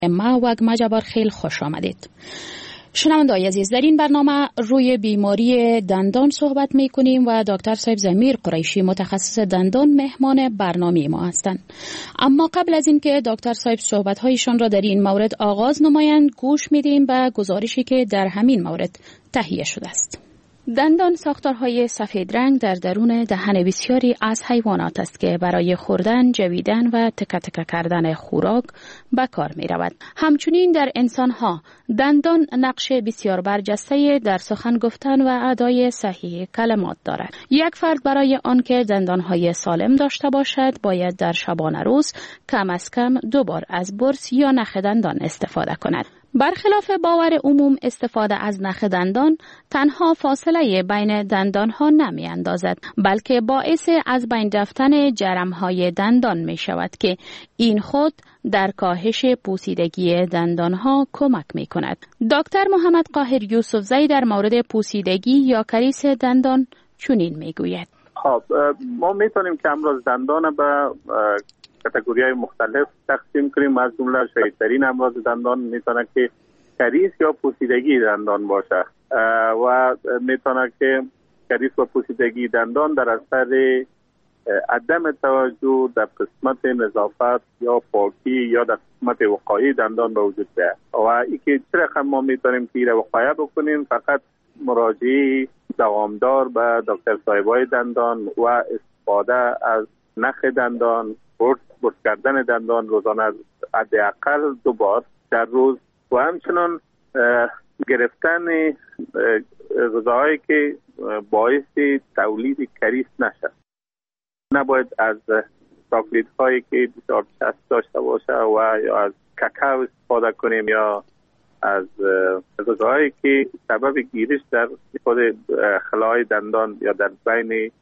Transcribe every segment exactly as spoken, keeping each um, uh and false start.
ما و مجبر خیل خوش آمدید. شنونده‌های عزیز، در این برنامه روی بیماری دندان صحبت می کنیم و دکتر صاحب ضمیر قریشی متخصص دندان مهمان برنامه ما هستند. اما قبل از اینکه دکتر صاحب صحبت‌هایشان را در این مورد آغاز نمایند، گوش می‌دیم به گزارشی که در همین مورد تهیه شده است. دندان ساختارهای سفید رنگ در درون دهن بسیاری از حیوانات است که برای خوردن، جویدن و تکه تکه کردن خوراک به کار می رود. همچنین در انسانها دندان نقش بسیار برجسته در سخن گفتن و ادای صحیح کلمات دارد. یک فرد برای آنکه دندانهای سالم داشته باشد باید در شبانه روز کم از کم دو بار از برس یا نخ دندان استفاده کند. برخلاف باور عموم، استفاده از نخ دندان تنها فاصله بین دندانها نمی اندازد، بلکه باعث از بین رفتن جرمهای دندان می شود که این خود در کاهش پوسیدگی دندانها کمک می کند. دکتر محمد قاهر یوسفزی در مورد پوسیدگی یا کریس دندان چنین می گوید. خب ما می تونیم که امراض دندان به کاتگوری‌های مختلف تقسیم کنیم. از جمله شایع‌ترین امراض دندان میتونه که کریس یا پوسیدگی دندان باشه و میتونه که کریس و پوسیدگی دندان در اثر عدم توجه در قسمت نظافت یا پاکی یا در قسمت وقایع دندان به وجود بیاد و اینکه چه رقم ما میتونیم که ایره وقایع بکنیم، فقط مراجعه دوامدار به دکتر صاحبای دندان و استفاده از نخ دندان، برس برس کردن دندان روزانه حداقل دو بار در روز و همچنان گرفتن غذاهایی که باعث تولید کریس نشه. نباید از چاکلیت هایی که بسیار چسب داشته باشه و یا از کاکائو استفاده کنیم یا از غذاهایی که سبب گیرش در خود خلاهای دندان یا در بین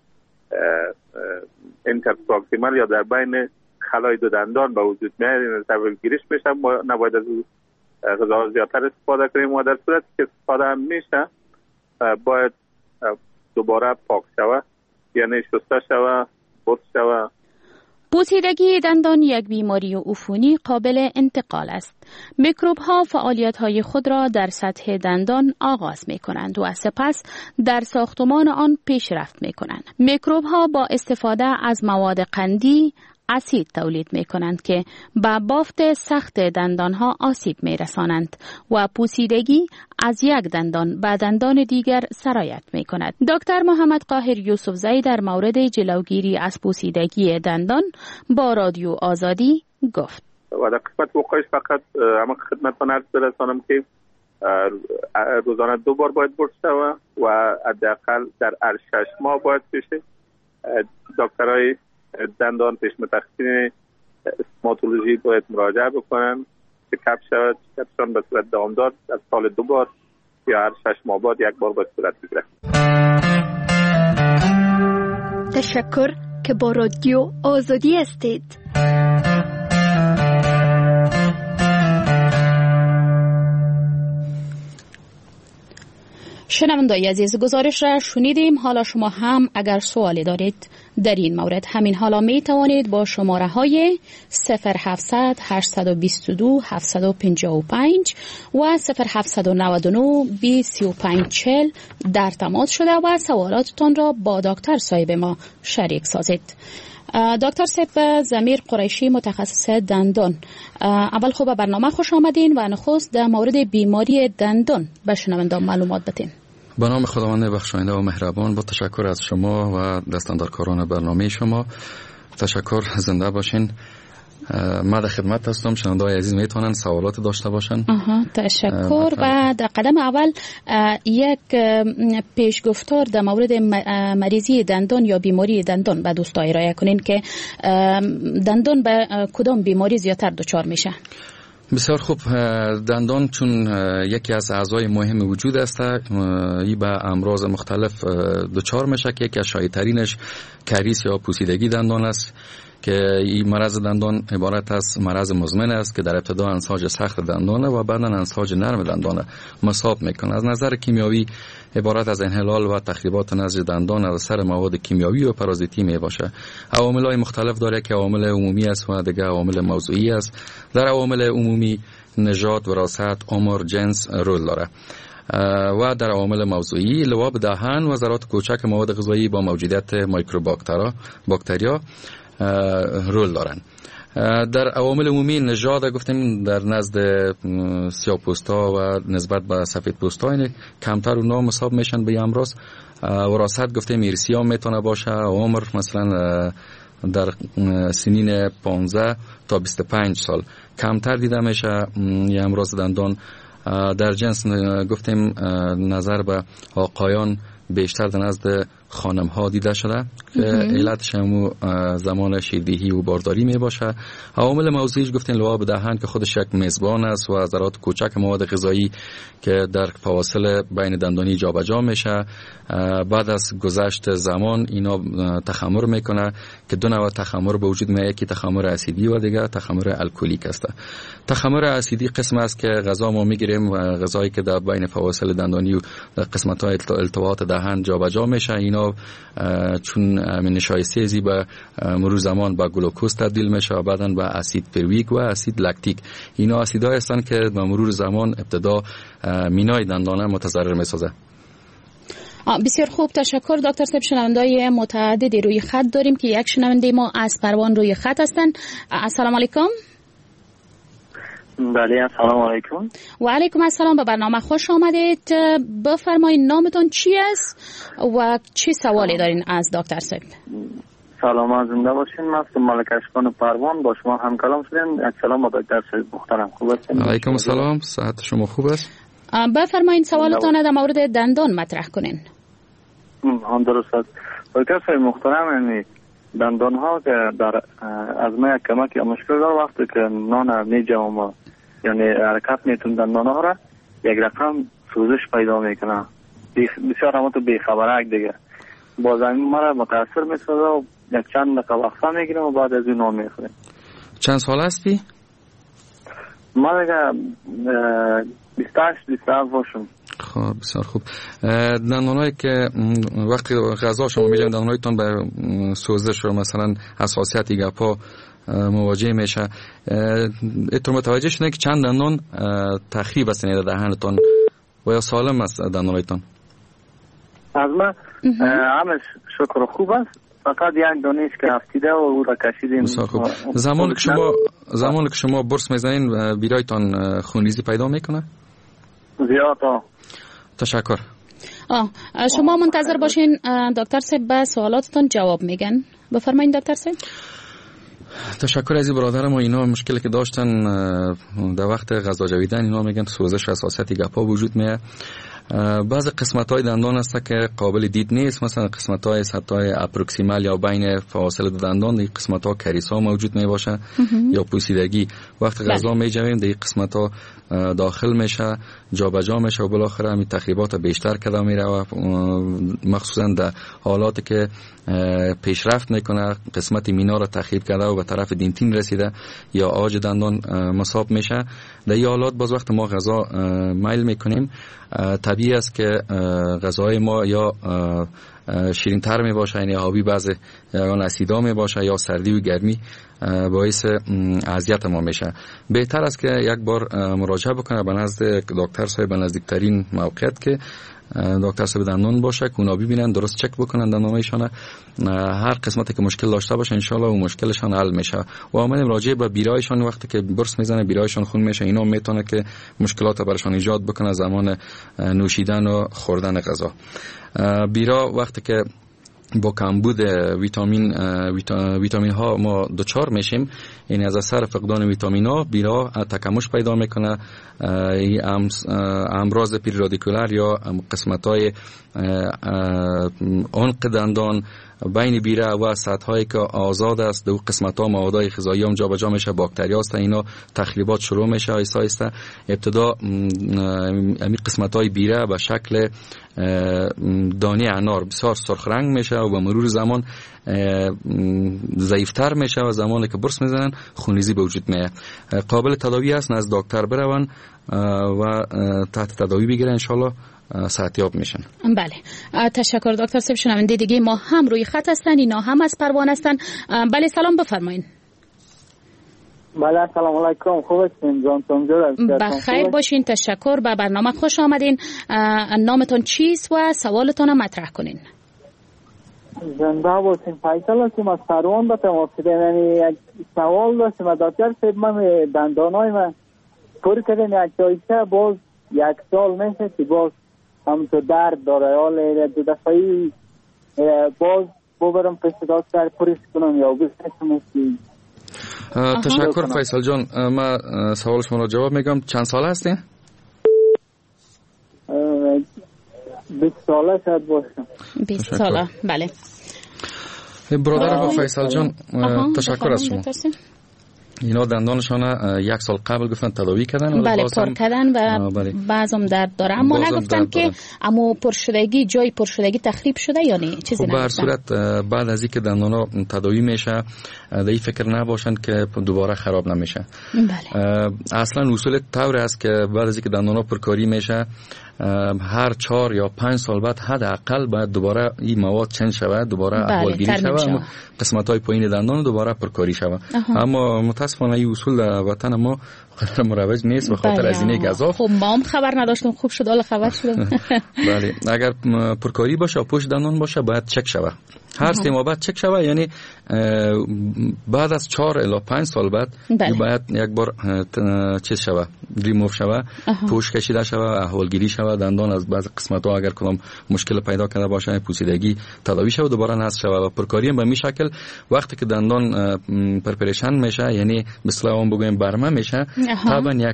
اینترپراکسیمال یا در بین خلای دو دندان به وجود میاد، سبب گیرش میشه. نباید از غذاها زیادتر استفاده کنیم و در صورتی که استفاده هم میشه باید دوباره پاک شوه، یعنی شسته شوه، برس شوه. پوسیدگی دندان یک بیماری عفونی قابل انتقال است. میکروب ها فعالیت های خود را در سطح دندان آغاز می کنند و سپس در ساختمان آن پیشرفت می کنند. میکروب ها با استفاده از مواد قندی اسید تولید می کنند که به بافت سخت دندان ها آسیب می رسانند و پوسیدگی از یک دندان به دندان دیگر سرایت می کند. دکتر محمد قاهر یوسفزی در مورد جلوگیری از پوسیدگی دندان با رادیو آزادی گفت. و در قسمت وقایش فقط اما خدمتتان عرض برسانم که روزانه دو بار باید برس شوه و حداقل در هر شش ماه باید بشه. دکترای دندان پیش متخصصین استوماتولوژی باید مراجعه بکنن که کپ شود، کپشان به صورت دوامدار از سال دو بار یا هر شش ماه بعد یک بار باید صورت بگیره. تشکر که با رادیو آزادی هستید. شنونده‌های عزیز، گزارش را شنیدیم. حالا شما هم اگر سوالی دارید در این مورد همین حالا می توانید با شماره های صفر هفتصد هشتصد و بیست و دو هفتصد و پنجاه و پنج و صفر هفتصد و نود و نه بیست سی و پنج چهل در تماس شده و سوالاتتان را با دکتر صاحب ما شریک سازید. دکتر صاحب ضمیر قریشی متخصص دندان، اول خوب برنامه خوش آمدین و نخست در مورد بیماری دندان به شنوندگان معلومات بدین. به نام خداوند بخشاینده و مهربان، با تشکر از شما و دستاندارکاران برنامه شما. تشکر، زنده باشین. ما در خدمت هستم. شنونده‌های عزیز میتونن سوالات داشته باشن. آها، تشکر. و در قدم اول یک پیشگفتار در مورد مریضی دندان یا بیماری دندان به دوستان ارائه کنین که دندان به کدام بیماری زیادتر دچار میشه؟ بسیار خوب. دندان چون یکی از اعضای مهم وجود است، این به امراض مختلف دچار میشه که یکی از شایع‌ترینش کریس یا پوسیدگی دندان است که این مرض دندان عبارت از مرض مزمن است که در ابتدا انساج سخت دندانه و بعدا انساج نرم دندانه مصاب میکنه. از نظر کیمیاوی عبارت از انحلال و تخریبات نسج دندان از اثر مواد کیمیاوی و پارازیتی می باشه. عوامل‌های مختلف داره که عوامل عمومی است و دیگه عوامل موضوعی است. در عوامل عمومی نژاد، وراثت، عمر، جنس رول داره. و در عوامل موضوعی لعاب دهان و ذرات کوچک مواد غذایی با موجودیت میکروباکتریا باکتریا رول دارن. در عوامل عمومی نژاد گفتیم در نزد سیاه‌پوستا و نسبت به سفیدپوستا این کمتر و نام حساب میشن به امراض. وراثت گفتیم ارثی هم میتونه باشه. عمر مثلا در سنین پانزده تا بیست و پنج سال کمتر دیده میشه یه امراض دندان. در جنس گفتیم نظر به آقایان بیشتر در نزد خانم ها دیده شده که علتش هم زمان شیردهی و بارداری می باشه. عوامل موضوعیش گفتیم لعاب دهان که خودش یک میزبان است و ذرات کوچک مواد غذایی که در فواصل بین دندانی جابجا میشه. بعد از گذشت زمان اینا تخمر میکنه که دو نوع تخمر به وجود میاد، یکی تخمر اسیدی و دیگه تخمر الکلیک است. تخمر اسیدی قسم است که غذا ما میگیریم و غذایی که در بین فواصل دندانی و قسمت های التواءات دهان جابجا میشه، اینا چون نشایسته زی به مرور زمان با گلوکوز تبدیل میشه و بعداً به اسید پرویک و اسید لکتیک. اینا اسیدهای هستند که به مرور زمان ابتدا مینای دندانه متضرر میسازه. بسیار خوب، تشکر دکتر صاحب. شنوندای متعددی روی خط داریم که یک شنونده ما از پروان روی خط هستند. السلام علیکم. بله السلام علیکم. و علیکم السلام، به برنامه خوش آمدید. بفرمایید نامتون چی است و چه سوالی دارین از دکتر صاحب؟ سلام، زنده باشین. من ملک اشکان پروان با شما هم کلام شدیم. سلام به دکتر صاحب محترم. خوب هستین؟ علیکم السلام، صحت شما خوب است؟ بفرمایید سوالتون در مورد دندان مطرح کنین. هم درست است. دکتر صاحب محترم، یعنی دندان ها که در از ما یک کمک یا مشکل داره وقتی که نان میجوام یعنی حرکت میتون دندان ها را یک رقم سوزش پیدا میکنه. بسیار همه تو بیخبرک دیگه با زمین مرا متاثر میسازه و یک چند دقیقه وقتا میگیرم و بعد از این نان میخوریم. چند سال هستی؟ ما دیگه بیست و هشت بیست و هفت باشم. خب بسیار خوب. دندانایی که وقتی غذا شما میجوید دندانایتون به سوزش و مثلا حساسیت گپا مواجه میشه، اتون متوجه شدن که چند دندان تخریب است در دهانتون و یا سالم است دندانایتون؟ از من همش شکر خوب است، فقط یک دانش که افتیده و او را کشیدیم. بسیار خوب. زمان که شما زمان که شما برس میزنین بیرایتان خونریزی پیدا میکنه؟ زیاد. تشکر. آه شما منتظر باشین دکتر صاحب به سوالاتتون جواب میگن. بفرمایید دکتر صاحب. تشکر از برادرم. و اینا مشکلی که داشتن در وقت غذا جویدن اینا میگن سوزش حساسیت گپا وجود میاد. بعض قسمت های دندان هست که قابل دید نیست، مثلا قسمت های سطح های اپروکسیمال یا بین فواصل دندان، این قسمت ها کریس ها موجود می باشه یا پوسیدگی. وقت غذا می جویم در این قسمت ها داخل میشه، جابجا میشه و بالاخره همین تخریبات بیشتر کده میره و مخصوصا در حالاتی که پیشرفت میکنه قسمت مینا را تخریب کرده و به طرف دینتین رسیده یا آج دندان مصاب میشه. در این حالات باز وقت ما غذا میل میکنیم طبیعی است که غذای ما یا شیرین تر می باشه، یعنی آبی بعض یا اسیدا می باشه یا سردی و گرمی باعث اذیت ما میشه. بهتر است که یک بار مراجعه بکنه به نزد دکتر صاحب، به نزدیکترین موقعیت که دکتر صاحب دندان باشه که اونا ببینن، درست چک بکنن دندانایشان، هر قسمتی که مشکل داشته باشه ان شاء الله اون مشکلشان حل میشه. و آمدیم راجع به بیرایشان، وقتی که برس میزنه بیرایشان خون میشه، اینا میتونه که مشکلات براشون ایجاد بکنه زمان نوشیدن و خوردن غذا. بیرا وقتی که با کمبود ویتامین ویتامین ها ما دوچار میشیم، یعنی از اثر فقدان ویتامین ها بیرا تکمش پیدا میکنه. امراض پریرادیکولار یا قسمت های عنق دندان بین بیره و سطح هایی که آزاد است دو قسمت ها مواد غذایی هم جابجا میشه، باکتریا است، اینا تخریبات شروع میشه آهسته آهسته. ابتدا این قسمت های بیره به شکل دانه انار بسیار سرخ رنگ میشه و به مرور زمان ضعیفتر میشه و زمانی که برس میزنن خونریزی به وجود میاد. قابل تداوی است، نزد دکتر برون و تحت تداوی بگیرن، انشالله صحتیاب میشن. بله تشکر دکتر صاحب. شنونده دیگه ما هم روی خط هستن، اینا هم از پروان هستن. بله سلام بفرمایید. بله سلام علیکم، خوب هستین جان تونجور؟ بخیر باشین، تشکر. به برنامه خوش آمدین. نامتون چیست و سوالتون مطرح کنین. زنده باشین. فیصل هستیم از سروان به تماسیدیم. یعنی یک سوال داشتیم و دکتر صاحب، من دندانای من پوری کردیم یک جایشه، باز یک سال میشه که باز همونطور درد داره. حال دو دفعی باز ببرم پیش دکتر پوریش کنم یا بسیشم. تشکر فیصل جان. من سوال شما را جواب میگم. چند سال هستین؟ بیست ساله شاید باشم. بیست ساله، بله. برادر با فیصل جان تشکر از شما. اینا دندانشان یک سال قبل گفتن تداوی کردن، بله پر کردن و بعضم درد داره، اما نگفتن که اما پرشدگی جای پرشدگی تخریب شده یا نه چیزی نگفتن. به هر صورت بعد از اینکه دندانا تداوی میشه دیگه فکر نباشن که دوباره خراب نمیشه. بله. اصلا اصول طور است که بعد از اینکه دندانا پرکاری میشه هر چهار یا پنج سال بعد حداقل باید دوباره این مواد چنج شود، دوباره احوالگیری شود، قسمت های پایین دندان دوباره پرکاری شود. اما متاسفانه این اصول در وطن ما مروج نیست به خاطر از این گزاف. خب ما هم خبر نداشتم، خوب شد حالا خبر شدم. بله، اگر پرکاری باشه و پشت دندان باشه باید چک شود. هر سه ماه بعد چک شود، یعنی بعد از چهار الی پنج سال بعد باید یک بار چیز شود، ریموو شود، پوست کشیده شود، احوالگیری شود دندان از بعض قسمت ها اگر کدام مشکل پیدا کرده باشه پوسیدگی تداوی شود، دوباره نصب شود. و پرکاری هم به می شکل وقتی که دندان پرپریشن میشه، یعنی به اصطلاح اون بگویم برمه میشه، طبعا یک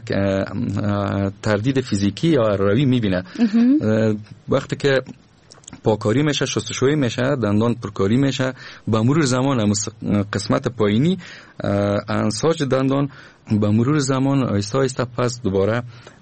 تردید فیزیکی یا روی میبینه. وقتی که پاکاری میشه، شستشویی میشه، دندان پرکاری میشه، به مرور زمان قسمت پایینی انساج دندان به مرور زمان آهسته آهسته پس دوباره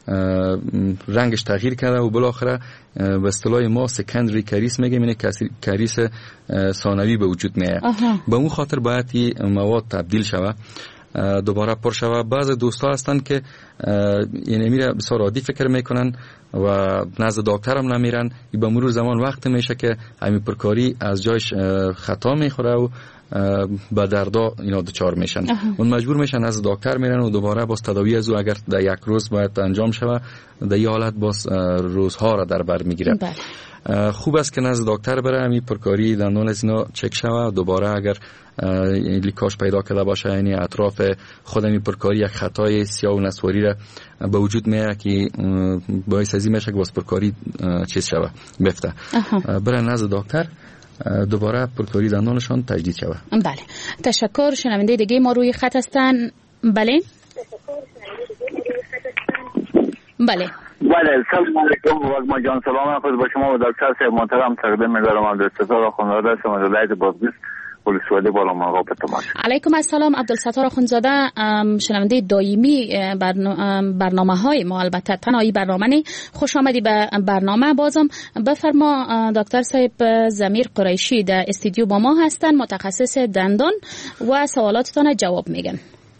رنگش تغییر کرده و بالاخره به اصطلاح ما سکندری کریس میگیم، یعنی کریس ثانوی به وجود میاد. به اون خاطر باید این مواد تبدیل شود، دوباره پر شود. بعض دوستا هستن که یعنی میره بسیار عادی فکر میکنن و نزد دکتر هم نمیرن. به مرور زمان وقت میشه که همین پرکاری از جایش خطا میخوره و با دردا اینا دچار میشن. اون مجبور میشن نزد دکتر میرن و دوباره باز تداوی از او اگر در یک روز باید انجام شود، در این حالت باز روزها را در بر میگیره. خوب است که نزد دکتر بره، همین پرکاری دندان از اینا چک شود. دوباره اگر لیکاژ پیدا کرده باشه، یعنی اطراف خود همین پرکاری یک خطای سیاه و نسواری را به وجود میاره که باعث ازی میشه که باز پرکاری چیز شود، بفته. بره نزد دکتر، دوباره پرکاری دندانشان تجدید شود. بله، تشکر. شنونده دیگه ما روی خط هستن. بله بله بله سلام علیکم و ما جان سلام خود با شما و دکتر صاحب محترم تقدیم می‌دارم. عبدالستار خانواده هستم از ولایت بادغیس، ولسوالی بالا مرغاب تماش. علیکم السلام. عبدالستار خانزاده، شنونده دائمی برنامه های ما، البته تنهایی برنامه نی، خوش آمدی به برنامه. بازم بفرما دکتر صاحب زمیر قریشی در استودیو با ما هستن، متخصص دندان و سوالاتتان جواب میگن.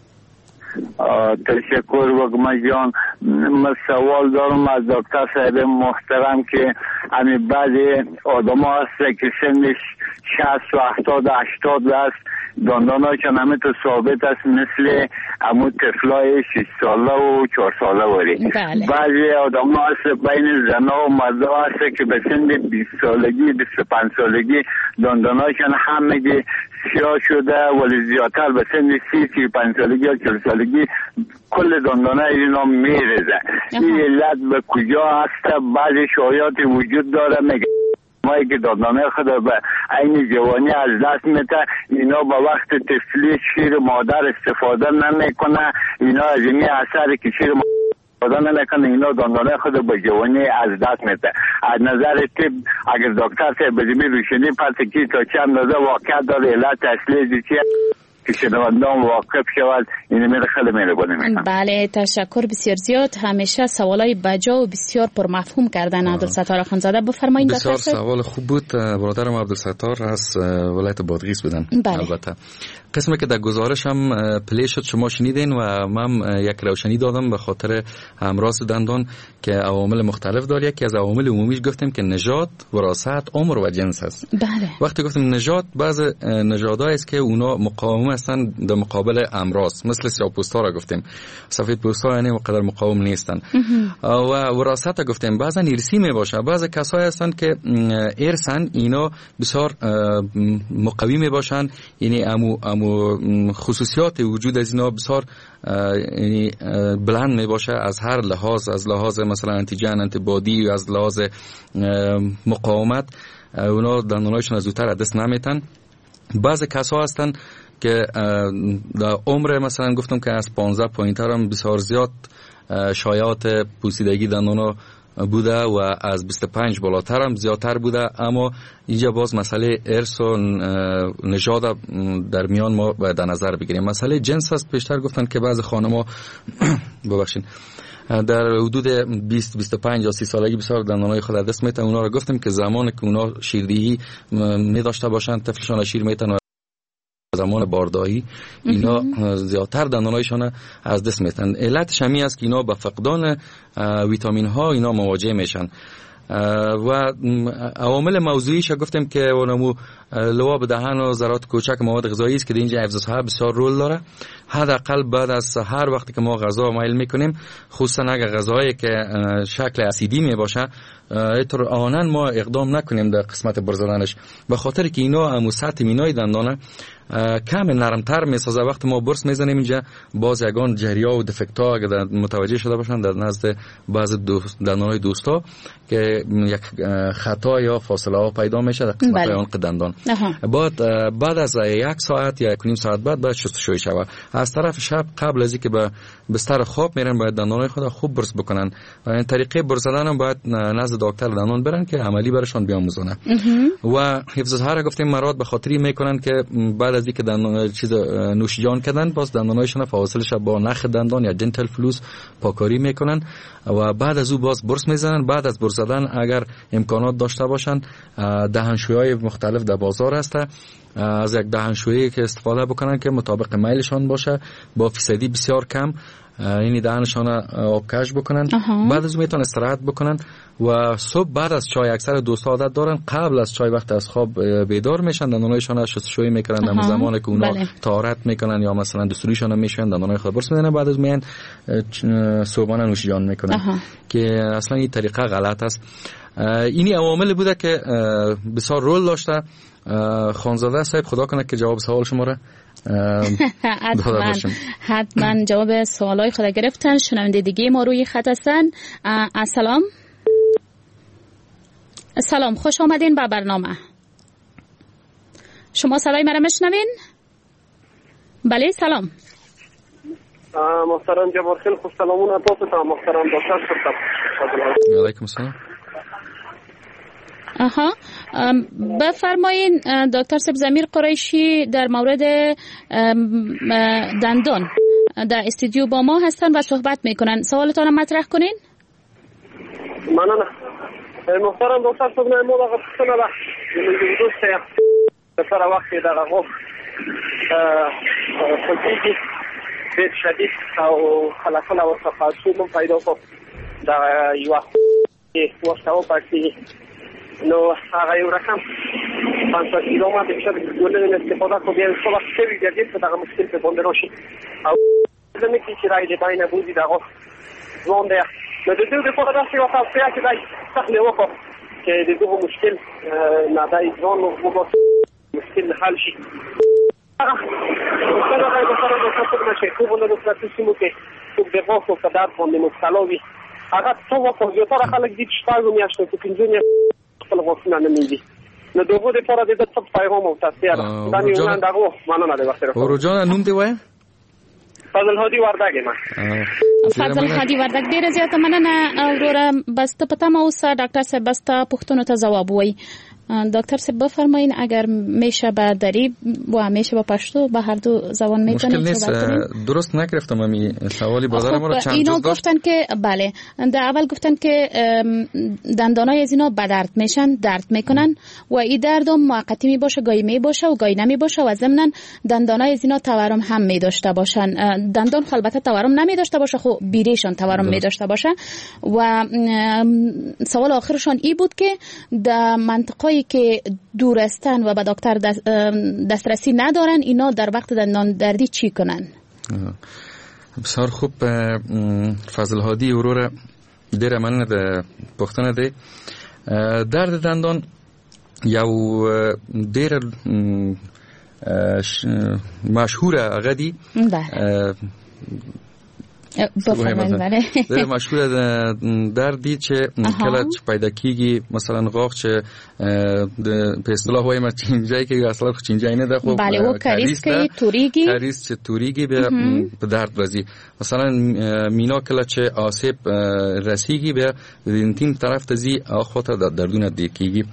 تشکر وگما جان. من سوال دارم از دکتر صاحب محترم که همین بعضی آدم ها هست که سنش شصت و هفتاد و هشتاد است، دندان ها چون همه تو ثابت است، مثل همون طفلای شش ساله و چهار ساله واری. بله. بعضی آدم ها هست بین زنها و مرد ها هست که به سن بیست سالگی بیست و پنج سالگی دندان ها چون همه سیاه شده، ولی زیادتر به سن سی سی پنج سالگی یا چهل سالگی کل دندان ها اینا میرزه. این علت به کجا هست؟ بعضی شایعاتی وجود داره میگه مایی که دندانه خود به عین جوانی از دست میده، اینا با وقت طفلی شیر مادر استفاده نمیکنه، اینا از این اثر که شیر مادر نمیکنه، اینا دندانه خود به جوانی از دست میده. از نظر طب اگر دکتر صاحب بدیمی روشنی پس کی تا چه اندازه واقعیت داره، علت اصلی چیه که شنوندان واقف شود، این میره خیلی مهربانی میکنم. بله تشکر بسیار زیاد. همیشه سوالای بجا و بسیار پرمفهوم کردن عبدالستار خانزاده. بفرمایید دکتر. بسیار سوال خوب بود. برادرم عبدالستار از ولایت بادغیس بودن. بله. البته قسمی که در گزارش هم پلی شد شما شنیدین و من یک روشنی دادم به خاطر امراض دندان که عوامل مختلف داره. یکی از عوامل عمومیش گفتیم که نژاد، وراثت، عمر و جنس است. بله. وقتی گفتیم نژاد، بعض نژادها است که اونا مقاومت هستن در مقابل امراض، مثل سیاه‌پوستا را گفتیم. سفیدپوستا یعنی اونقدر مقاوم نیستن. و وراثت گفتیم، بعضا ارثی می باشه، بعض کسایی هستن که ارثن اینا بسیار مقوی می باشن، یعنی امو امو خصوصیات وجود از اینا بسیار یعنی بلند می باشه از هر لحاظ، از لحاظ مثلا انتیجن، انتیبادی، از لحاظ مقاومت، اونا دندانایشون زودتر از دست نمیتن. بعض کسا هستن که در عمر مثلا گفتم که از پانزده پایین تر هم بسیار زیاد شایعات پوسیدگی دندانا بوده و از بیست و پنج بالاتر هم زیادتر بوده، اما اینجا باز مسئله ارث و نژاد در میان ما باید در نظر بگیریم. مسئله جنس است. پیشتر گفتن که بعض خانم‌ها ببخشید در حدود بیست بیست و پنج یا سی سالگی بسیار دندانای خود از دست میتن. اونا را گفتیم که زمانی که اونا شیردهی می داشته باشن، طفلشان شیر میتن و زمان بارداری اینا زیادتر دندانایشان از دست میتن. علتش همین است که اینا با فقدان ویتامین ها اینا مواجه میشن. و عوامل موضوعیش گفتیم که اونمو لعاب دهن و ذرات کوچک مواد غذایی است که اینجا حفظ صحت بسیار رول داره. حداقل بعد از هر وقتی که ما غذا میل میکنیم، خصوصا اگر غذایی که شکل اسیدی می باشه، اینطور آنن ما اقدام نکنیم در قسمت برزدنش، به خاطر که اینا همو سطح مینای دندانه کم نرمتر میسازه. وقتی ما برس میزنیم اینجا باز یگان جریا و دفکتا اگر متوجه شده باشن در نزد بعض دندانای دوستا که یک خطا یا فاصله ها پیدا میشه در قسمت عنق دندان. بعد بعد از یک ساعت یا یک نیم ساعت بعد باید شستشویی شود. از طرف شب قبل از اینکه به بستر خواب میرن باید دندانای خود خوب برس بکنن و این طریقه برس زدن هم باید نزد دکتر دندان برن که عملی برشان بیاموزونه. و حفظ صحت را گفتیم مراد به خاطری میکنن که بعد از اینکه دندان چیز نوشیجان کردن باز دندانایشون فاصلش با نخ دندان یا دنتال فلوس پاکاری میکنن و بعد از او باز برس میزنن. بعد از برس زدن اگر امکانات داشته باشن دهنشویی مختلف در بازار هسته، از یک دهنشویی که استفاده بکنن که مطابق میلشان باشه با فیصدی بسیار کم، یعنی دهنشان آبکش بکنن. آها. بعد از اون میتونن استراحت بکنن و صبح بعد از چای، اکثر دوستا عادت دارن قبل از چای وقت از خواب بیدار میشن، دندانایشان شستشویی میکنن در زمانی که اونا بله. طهارت میکنن یا مثلا دستوریشان میشن، دندانای خود برس میزنن، بعد از میان صبحانه نوشیجان میکنن. آها. که اصلا این طریقه غلط است. اینی عوامل بوده که بسیار رول داشته. خانزاده صاحب خدا کنه که جواب سوال شما را حتما حتما جواب سوالای خود گرفتن. شنونده دیگه ما روی خط هستن. السلام سلام، خوش آمدین به برنامه. شما صدای مرا میشنوین؟ بله سلام. محترم جبار خیلی خوش سلامون تاسو ته محترم دکتر صاحب. علیکم السلام. آها، بفرمایین دکتر صاحب ضمیر قریشی در مورد دندان در استودیو با ما هستن و صحبت میکنن. سوالتان رو مطرح کنین. ممنون. محترم دکتر صاحب نه ما دغه څه نه د دوسته په سره وخت دغه غو خلقي ډېر شدید او خلافونه ورڅخه څوم پیدا کو دا یو وختو پاتې نو هغه یو رقم پنځه کیلومتر چې د ټولنې استفاده کوي بیا څو وخت کوي د دې څخه مشکل په باندې راشي او زموږ چې راځي د باندې بوزي دغه ځوان دی نو د دې په اړه څه وخت په کې دای څخه وکړو چې د دې مشکل نه دای ځوان نو مشکل حل شي. هغه څنګه راځي د سره د څه په شي کومه د څه سیمو کې څوک د غوښتو په دار باندې مستلوي هغه څو وکړو یو تر خلک دې شپږ میاشتې کې پنځه خپل غوښتنه نه ملي نو دغه د لپاره د څه پیغام او تاثیر دا نه نه دغه مانونه د وخت راځي ورجان نوم دی وای فضل هادي وردګ ما فضل هادي وردګ ډیره زیاته مننه وروره. بس ته پته ما اوس ډاکټر صاحب بس ته پوښتنو ته جواب وای. دکتر صاحب بفرمایین اگر میشه به دری و میشه به پشتو به هر دو زبان میتونید مشکل نیست. درست نگرفتم امی سوالی برادرم رو چند جز داشت. گفتن که بله در اول گفتن که دندانای از اینا به درد میشن، درد میکنن و این درد هم موقتی می باشه، گاهی می باشه و گاهی نمی باشه و ضمن دندانای از اینا تورم هم می داشته باشن. دندان البته تورم نمی داشته باشه، خب بیریشان تورم می داشته باشه. و سوال آخرشان ای بود که در منطقه کسایی که دور هستن و به دکتر دست دسترسی ندارن اینا در وقت دندان دردی چی کنن؟ بسیار خوب. فضل هادی ورور دیر من ده پختنه ده درد دندان یو دیر مشهور اغدی بفرمایید. دیر مشهور دردی چه کله پیدا کیگی مثلا غاق چه په اصطلاح وایم چینجایی که اصلا چینجایی نه ده خب بله و کریس که توریگی کریس چه توریگی به درد رازی مثلا مینا کله چه آسیب رسیگی به این تیم طرف تزی آخوات دردون دیکیگی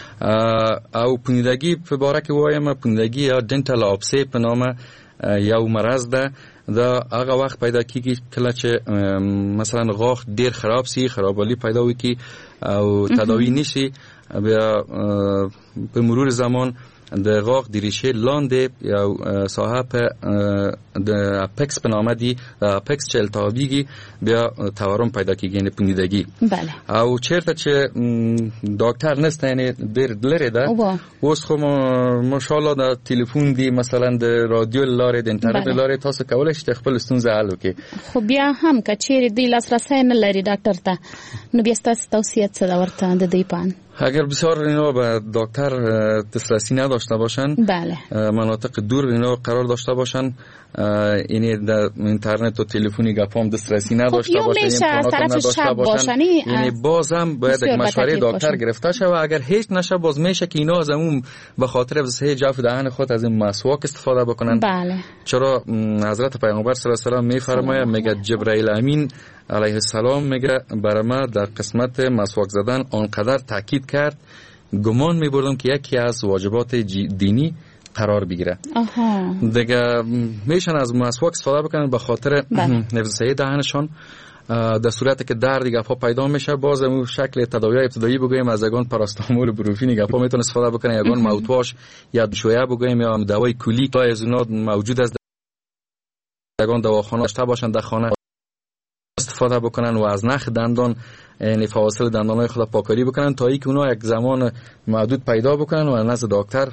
او پوندگی په باره کې وایم پوندگی یا دنتال اپسی په نامه یو مرض ده دا هغه وخت پیدا کیږي کله چې مثلا غاښ ډیر خراب سي خرابوالی پیدا وکړي او تداوی نشي بیا په مرور زمان د غاښ د ریشه لاندې یو ساحه په د اپکس په نامه دی اپکس چې التهابیږي بیا تورم پیدا کیږي یعنی پوندگی. بله. او چیرته چې ډاکټر نشته یعنی ډیر لري ده اوس خو ماشاءالله د تلیفون دی مثلا د رادیو لارې د انټرنیټ لارې تاسو کولای شئ خپل ستونزه حل وکړئ. خو بیا هم که چیرې دی لاسرسی نه لري ډاکټر ته نو بیا ستاسو توصیه څه ده ورته د دې پان؟ اگر بسیار اینا به دکتر دسترسی نداشته باشن بله. مناطق دور اینا قرار داشته باشن یعنی در اینترنت و تلفنی گپام دسترسی نداشته خب باشن امکانات نداشته باشن یعنی بازم باید مشوره دکتر گرفته شه و اگر هیچ نشه باز میشه که اینا از اون به خاطر صحت جوف دهن خود از این مسواک استفاده بکنن. بله. چرا حضرت پیامبر صلی الله علیه و آله میفرماید میگه جبرائیل امین علیه السلام میگه برای ما در قسمت مسواک زدن آنقدر تاکید کرد گمان میبردم که یکی از واجبات دینی قرار بگیره. آها. دیگه میشن از مسواک استفاده بکنن به خاطر حفظ صحت دهنشان در صورتی که درد دیگه پا پیدا میشه باز اون شکل تداوی ابتدایی بگویم از یگان پاراستامول بروفین دیگه پا میتونه استفاده بکنه یگان موتواش یا شویه بگویم یا دوای کلی تا از اونها موجود است یگان دواخانه داشته باشن در خانه استفاده بکنن و از نخ دندان یعنی فواصل دندانهای خود پاکاری بکنن تا اینکه اونها یک زمان محدود پیدا بکنن و نزد دکتر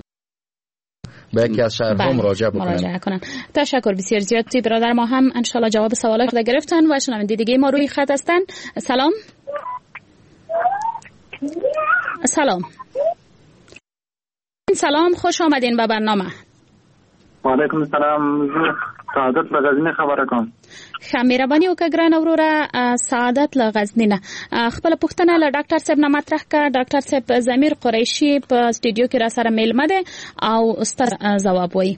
به یکی از شهرها مراجعه بکنن. مراجعه کنن. تشکر بسیار زیاد. برادر ما هم ان شاء الله جواب سوالات خود گرفتن و شنونده دیگه ما روی خط هستن. سلام. سلام. سلام خوش آمدین به برنامه. و علیکم السلام. سعادت له غزنی خبره کوم. خمیربانی او کګران وروره سعادت له غزنی نه خپل پوښتنه له ډاکټر صاحب نه مطرح کړه. ډاکټر صاحب زمیر قریشی په سټډیو کې را سره میلمه ده او استاد جواب وایي.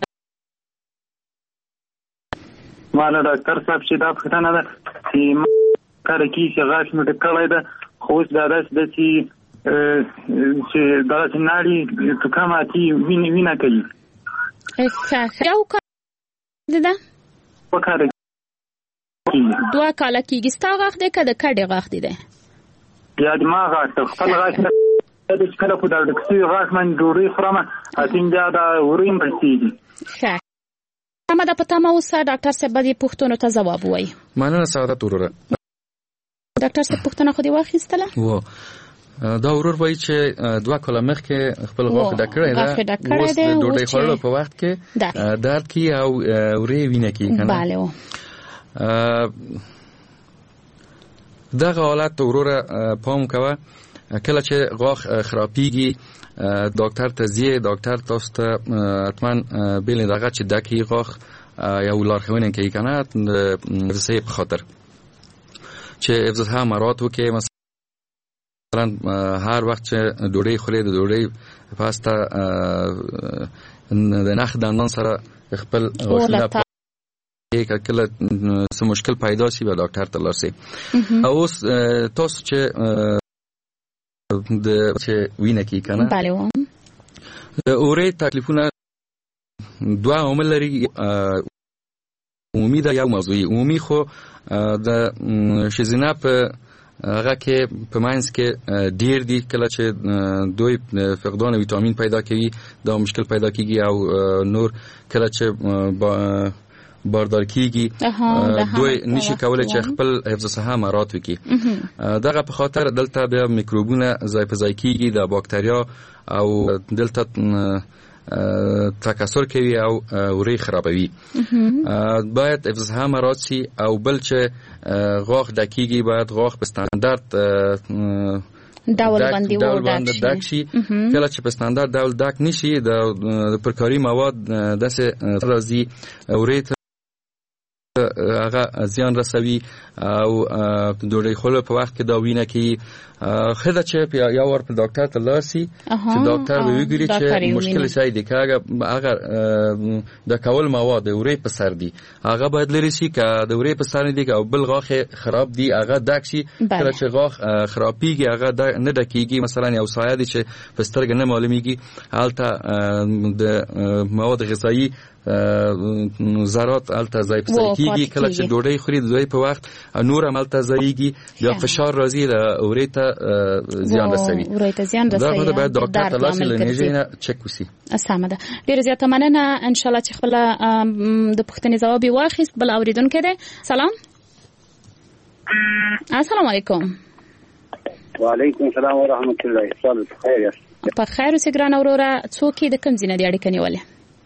ماله ډاکټر صاحب چې دا پوښتنه ده چې کار کوي چې غاښ مې ټکړی ده خو اوس دا داسې ده چې چې داسې ناړي ټکاماتي وینه وینه کوي. ښه یو کار ده وکړه دوه کاله کېږي. ستا غاښ دی که د کډې غاښ دی دی؟ یا د ما غاښ ده خپل غاښ نه د چې کله په دا ډک سوي غاښ باندې ډوډۍ خورم هسې بیا دا وریم پړسېږي. ښه سمه ده په تمه اوسه. ډاکټر صاحب به دې پوښتنو ته ځواب ووایي. مننه سعادت وروره. ډاکټر صاحب پوښتنه خو دې واخیستله؟ و دا ورور وایي چې دوه کاله مخکې خپل غاښ ډک کړی ده اوس د ډوډۍ خوړلو په وخت کې درد کوي او ورې وینه کوي که نه؟ بله. دغه حالت وروره پام کوه کله چې غاښ خرابېږي ډاکټر ته ځې ډاکټر تاسو ته حتما بل دغه چې دکې غاښ یو لارښوونه کوي که نه د صحت په خاطر چې حفظ مراعات وکړي. مثلا هر وخت چې ډوډۍ خوري د ډوډۍ پس ته د نخ دندان سره خپل غاښونه یک کله څه مشکل پیدا شي به ډاکټر ته لاړ شي. اوس تاسو چې د چې وینه کې کنه بله و د اورې تکلیفونه دوه عامل لري. عمومي دا یو موضوعي عمومي خو د ښځینه په هغه کې په منځ کې ډیر دي کله چې دوی فقدان ویټامین پیدا کوي دا مشکل پیدا کیږي او نور کله چې باردار کیږي دوی نشي کولای چې خپل حفظ صحه مراعات وکړي. دغه په خاطر دلته بیا میکروبونه ځای په ځای کیږي، د باکتریا او دلته تکثر کوي او وری خرابوي. باید حفظ صحه مراعات شي. او بل چې غاښ ډکیږي باید غاښ په استاندارد ډول باندې و ډک شي. کله چې په استاندارد ډول ډک نشي د پرکاري مواد داسې راځي وری هغه زیان رسوي او ډوډۍ خورلو په وخت کې دا وینه کې خدای چې یو ور په ډاکټر ته لاړ شي چې ډاکټر به وګوري چې مشکل څه دی، که هغه د کول مواد د وری په سر دی هغه باید لري شي، که د وری په سر نه دی او بل غاښ خراب دی هغه ډک شي. کله چې غاښ خرابېږي هغه نه ډکېږي، مثلا یو سایه دی چې په سترګه نه معلومیږي، هلته د مواد غذایی ذرات الته ځای په ځای کیږي. کله چې ډوډۍ خوري د دوی په وخت نور هم الته ځایږي، بیا فشار راځي له اورې ته زیان رسوي. دا باید ډاکټر ته لاړ شي، له نږدې نه چک وشي. سمه ده. ډېره زیاته مننه. ان شاء الله چې خپل د پوښتنې ځواب یې واخیست. بل اورېدونکی دی. سلام. السلام علیکم. وعلیکم السلام ورحمت الله. سلام خیر یاست؟ په خیر اوسې ګرانه وروره. څوک یې د کوم ځای نه دې اړیکه نیولې؟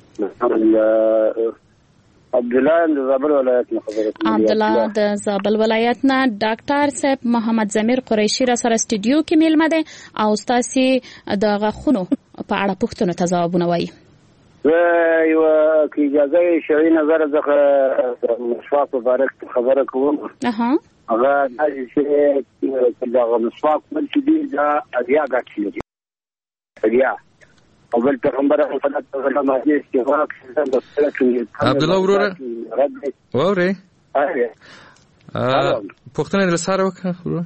عبدالله د زابل ولایت نه خبره کوم. عبدالله د زابل ولایت نه. ډاکټر صاحب محمد ضمیر قریشي را سره سټوډیو کې میلمه دی او تاسو د غاښونو په اړه پوښتنو ته ځوابونه وایي. یو کی اجازه شوی نظر ځکه مسواک مبارک خبره کوم. اها هغه چې دا مسواک مل دی دا اړیا غاښي دی. اړیا او بل پیغمبر صلی الله علیه وسلم حدیث کې واقع عبدالله وروره وره پوښتنه در سره وکړه وروره.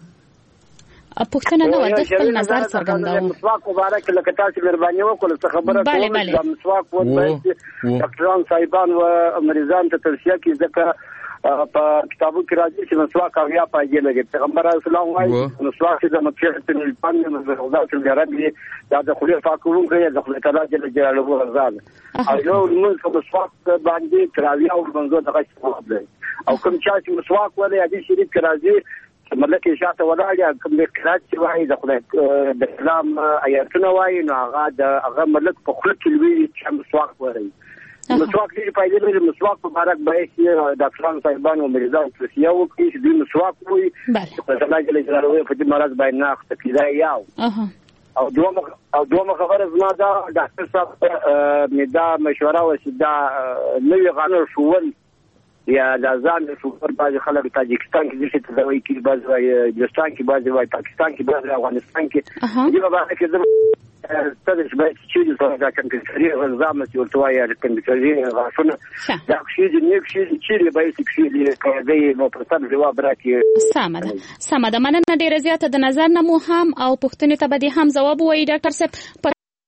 پوښتنه نه و، د خپل نظر څرګنداوه. مسواک مبارک لکه تاسو مهرباني وکړه څه خبره کوم د مسواک په وخت ډاکټران صاحبان او مریضان ته توصیه کوي ځکه په کتابو کې راځي چې مسواک او یا پایې لګي. پیغمبر اسلام وايي مسواک د مطهرت الفم من غذات الجرب دا د خلیه پاکون کې د خلیه تعالی جل جلاله غزال او یو موږ په مسواک باندې تراویح او منځو دغه ثواب دی. او کوم چې مسواک ولې حدیث شریف کې راځي ملکه شاته ولاړ کوم د قرات چې وايي د خدای د کلام آیاتونه وايي نو هغه د هغه ملک په خپل کې وی چې مسواک وایي. مسواک دې پایدې لري. مسواک مبارک به چې ډاکټرانو صاحبان او مریضان توصیه وکړي چې دې مسواک وایي په الله جل جلاله په دې مرض باندې نه اخته یاو. او دوه او دوه خبره زما دا ډاکټر صاحب مې دا مشوره وسیدا نوې قانون شوول یا د ځان شوفر بعض خلک تاجکستان کې چې تدوي کې بعض وايي هندستان کې بعض وايي پاکستان کې بعض افغانستان کې دې په اړه کې زموږ ستاسو باید چې د څنګه کمپیوټري غزام چې ورته وايي د کمپیوټري غاښونه دا شي د نیک شي چې به یې چې کوي نو په تاسو جواب راکړي. سمه ده سمه ده. مننه ډیره زیاته د نظر نه مو هم او پوښتنې ته به هم جواب وایي ډاکټر صاحب.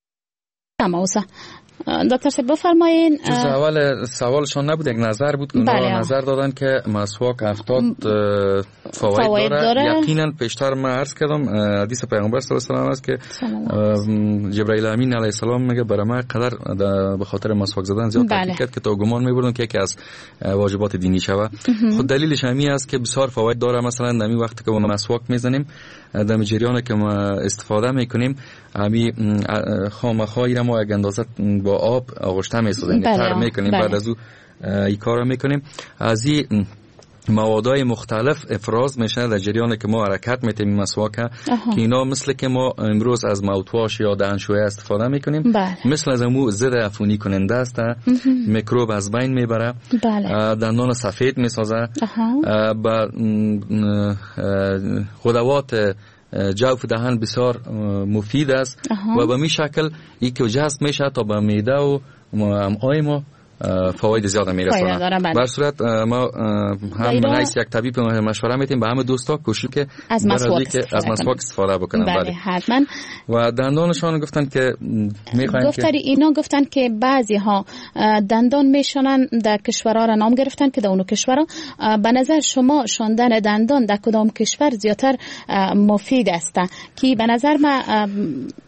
تمام اوسه دکتر صاحب بفرمایین. جز اول سوالشان نبود، یک نظر بود. اونا نظر دادن که مسواک هفتاد فواید, فواید داره, داره. یقینا پیشتر من عرض کردم حدیث پیغمبر صلی الله علیه و آله است که جبرائیل امین علیه السلام میگه برای من قدر به خاطر مسواک زدن زیاد تاکید کرد که تا گمان میبردم که یکی از واجبات دینی شود. خود دلیلش همین است که بسیار فواید داره. مثلا در این وقتی که ما مسواک میزنیم در جریان که ما استفاده میکنیم همین خامخایی را ما یک اندازه با آب آغشته میسازیم تر میکنیم. بعد از او این کار رو میکنیم. از این موادهای مختلف افراز میشه در جریان که ما حرکت میتیم مسواک که اینا مثل که ما امروز از ماوتواش یا دهنشویه استفاده میکنیم بله. مثل از امو ضد عفونی کننده است. میکروب از بین میبره بله. دندان سفید میسازه با خودوات جوف دهن بسیار مفید است و به می شکل ای که جذب میشه تا به معده و امعای ما فواید زیاد میرسونه. بر صورت ما هم نایس یک طبیب مشوره میتیم به همه دوستا کوشش که از مسواک که از مسواک استفاده بکنن. بله حتما. و دندانشان گفتن که میخواین که اینا گفتن که بعضی ها دندان میشونن در کشورها را نام گرفتن که در اون کشورها به نظر شما شوندن دندان در کدام کشور زیاتر مفید است؟ که به نظر ما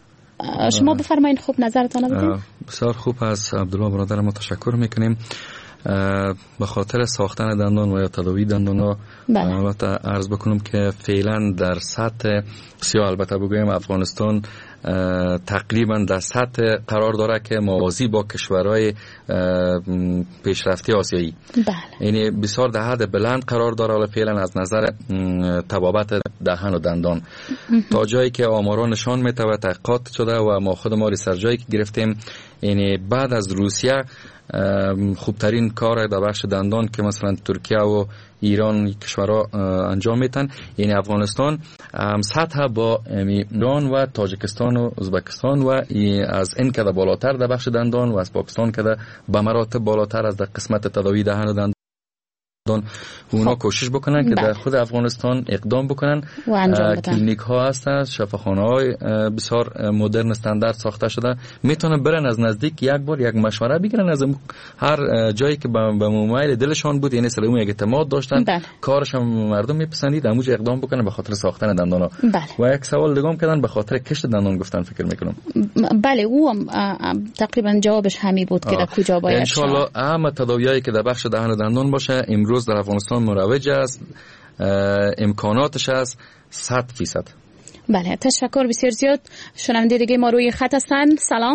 شما بفرمایید خوب نظرتان بدین. بسیار خوب از عبدالله برادر ما تشکر میکنیم. به خاطر ساختن دندان و یا تداوی دندان ها البته عرض بکنم که فعلا در سطح بسیار البته بگویم افغانستان تقریبا در سطح قرار داره که موازی با کشورهای پیشرفته آسیایی، یعنی بسیار در حد بلند قرار داره. حالا فعلا از نظر طبابت دهن و دندان تا جایی که آمارا نشان میده و تحقیقات شده و ما خود ما ریسرچایی که گرفتیم، یعنی بعد از روسیه خوبترین کار در بخش دندان که مثلا ترکیه و ایران کشورها انجام میتن، یعنی افغانستان هم سطح با ایران و تاجیکستان و ازبکستان و از این کده بالاتر در بخش دندان و از پاکستان کده به مراتب بالاتر از در قسمت تداوی دهن و دندان. اونا کوشش بکنن که در خود افغانستان اقدام بکنن و انجام بدن. کلینیک ها هستن، شفاخانه های بسیار مدرن استاندارد ساخته شده، میتونن برن از نزدیک یک بار یک مشوره بگیرن از هر جایی که به مایل دلشان بود، یعنی سلامو یک اعتماد داشتن بله. کارش هم مردم میپسندید، همونجا اقدام بکنن به خاطر ساختن دندان ها بله. و یک سوال دیگه هم کردن به خاطر کشت دندان گفتن فکر میکنم بله او هم تقریبا جوابش همین بود که در کجا باید ان شاء الله اهم تداویایی که در بخش دهن و دندان باشه امروز در افغانستان مروج است، امکاناتش است صد فیصد. بله تشکر بسیار زیاد. شنونده دیگه ما روی خط هستن. سلام.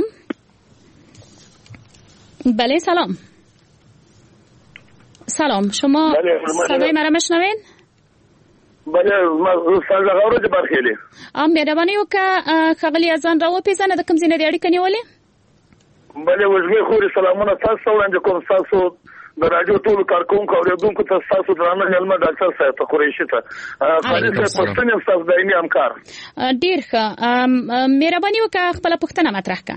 بله سلام. سلام شما صدای مرا میشنوین؟ بله ما سلام رو برخیلی. ام مهرباني وکړه خغلی ازان راو پیژنه د کوم ځای نه اړیکه نیولې؟ بله وزګي خوري سلامونه تاسو وړاندې کوم تاسو د راډیو ټول کارکونکو اوریدونکو ته تاسو درانه علمه ډاکټر صاحب ته قریشي ته خالص پښتنه تاسو دایمي همکار ډیر ښه مهرباني وکړه خپل پښتنه مطرح کړه.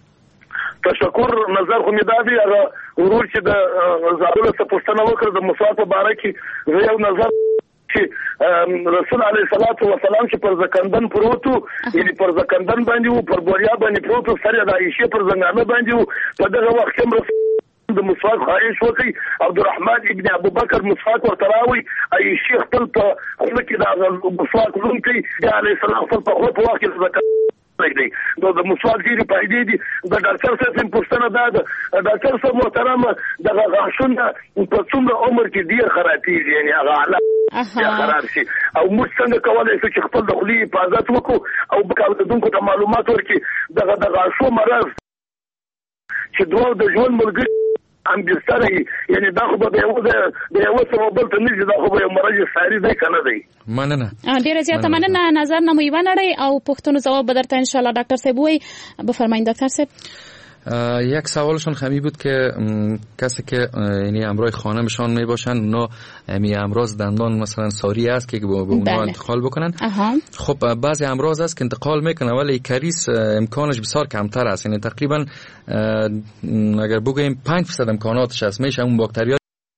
تشکر نظر خو می دادی هغه ورور چې د زابل څخه پښتنه وکړه د مسواک په باره کې یو نظر چې رسول علیه الصلاۃ والسلام چې پر زکندن پروتو یعنی پر زکندن باندې وو پر بوریا باندې پروتو سره د عائشه پر زنګانه باندې وو په دغه وخت کې د مسواک خواهش وکړي عبدالرحمن ابن ابو بکر مسواک ورته راوي عائشه خپل په خوله کې د مسواک لونکي علیه السلام خپل په خوله په وخت کې زکات دی نو د مسواک ډېرې فایدې دي. د ډاکټر صاحب هم پوښتنه دا ده ډاکټر صاحب محترم دغه غاښونه په څومره عمر کې ډېر خرابېږي یعنی هغه حالت خراب شي او موږ څنګه کولی شو چې خپل د خولې حفاظت وکړو او کارکوونکو ته معلومات ورکړي دغه د غاښو مرض چې دوه د ژوند ملګري ام بستر یعنی دا خو به یو د یو څه بل ته نشي دا خو به مرض ساري دی کنه دی. مننه ډیره زیاته مننه. نظر نه مو ونړی او پښتون جواب بدرته ان شاء الله ډاکټر صاحب وای بفرمایید ډاکټر صاحب. یک سوالشون خمی بود که کسی که یعنی امرای خانمشان می باشن اونا می امراض دندان مثلا ساری است که به اونا انتقال بکنن. اها. خب بعضی امراض است که انتقال میکنه ولی کریس امکانش بسیار کمتر است، یعنی تقریبا اگر بگوییم پنج درصد امکاناتش است میشه اون باکتریا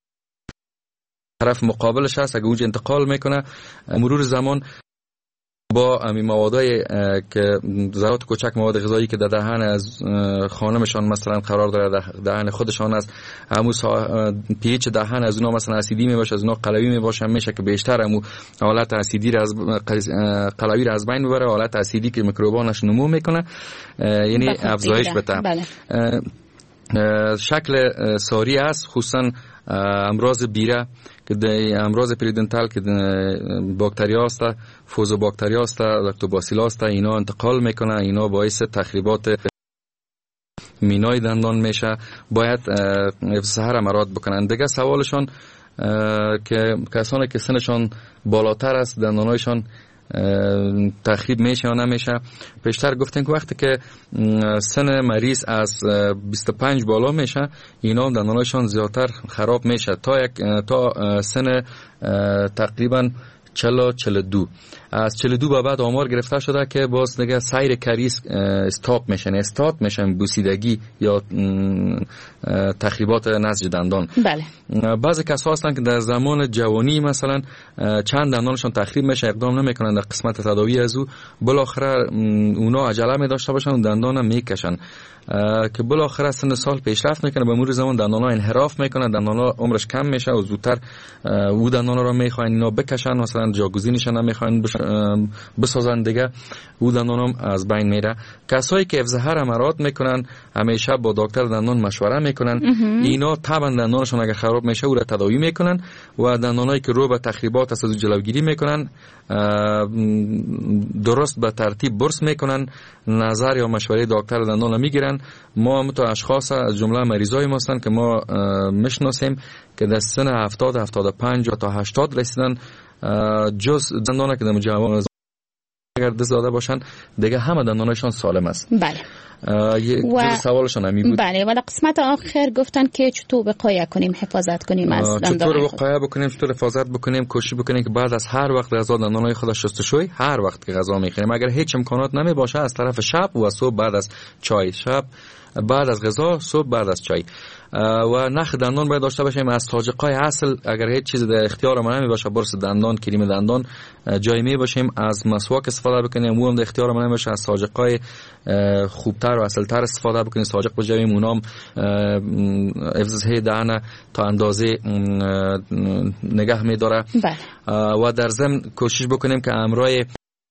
طرف مقابلش هست اگر اونجا انتقال میکنه مرور زمان با امی موادای که ذرات کوچک مواد غذایی که در دهن از خانمشان مثلا قرار داره دهن خودشان است همون پیچ دهن از اونا مثلا اسیدی می باشه از اونا قلوی می باشه میشه که بیشتر همون حالت اسیدی را از قلوی را از بین میبره، حالت اسیدی که میکروبانش نمو میکنه یعنی افزایش بده. شکل ساری است خصوصا امراض بیره که امراض پریدنتال که باکتریا است فوزو باکتریا است لاکتوباسیلا است اینا انتقال میکنه، اینا باعث تخریبات مینای دندان میشه، باید سهر مراد بکنن. دیگه سوالشان که کسانی که سنشان بالاتر است دندانایشان تخریب میشه یا نمیشه، پیشتر گفتیم که وقتی که سن مریض از بیست و پنج بالا میشه اینا دندانایشان زیادتر خراب میشه تا یک تا سن تقریبا چهل چهل و دو. از چهل و دو به بعد آمار گرفته شده که باز دیگه سیر کریس استاپ میشن استاپ میشن بوسیدگی یا تخریبات نسج دندان. بله. بعضی کسا هستن که در زمان جوانی مثلا چند دندانشون تخریب میشه اقدام نمیکنن در قسمت تداوی از او، بالاخره اونا عجله می داشته باشن و دندان هم میکشن که بالاخره سن سال پیشرفت میکنه به مرور زمان دندانا انحراف میکنه، دندانا عمرش کم میشه و زودتر او دندانا رو میخواین اینا بکشن مثلا جاگزینش نمیخواین بسازن دیگه او دندانم از بین میره. کسایی که حفظ هر امرات میکنن همیشه با دکتر دندان مشوره میکنن. اینا طبعا دندانشون اگر خراب میشه او را تداوی میکنن و دندانایی که رو به تخریبات است از جلوگیری میکنن درست به ترتیب برس میکنن، نظر یا مشوره دکتر دندان میگیرن. ما هم تو اشخاص از جمله مریضای ما هستن که ما میشناسیم که در سن هفتاد هفتاد و پنج تا هشتاد رسیدن، جز دندانه که در جوان اگر دست داده باشن دیگه همه دندانشان سالم است. بله. و سوالشان همی بود. بله، و در قسمت آخر گفتن که چطور وقایه کنیم، حفاظت کنیم از دندان. چطور وقایه بکنیم، چطور حفاظت بکنیم، کوشش بکنیم که بعد از هر وقت غذا دندانهای خود شستشوی، هر وقت که غذا میخوریم اگر هیچ امکانات نمی باشه از طرف شب و صبح بعد از چای، شب بعد از غذا، صبح بعد از چای. و نخ دندان باید داشته باشیم از ساجقای اصل. اگر هیچ چیز در اختیار ما نمی باشه، برس دندان، کریم دندان جایمی باشیم، از مسواک استفاده بکنیم. اون در اختیار ما نمی باشه از ساجقای خوبتر و اصلتر استفاده بکنیم. ساجق بجویم، اونام حفظ دهن تا اندازه نگه می داره. و در ضمن کوشش بکنیم که امرای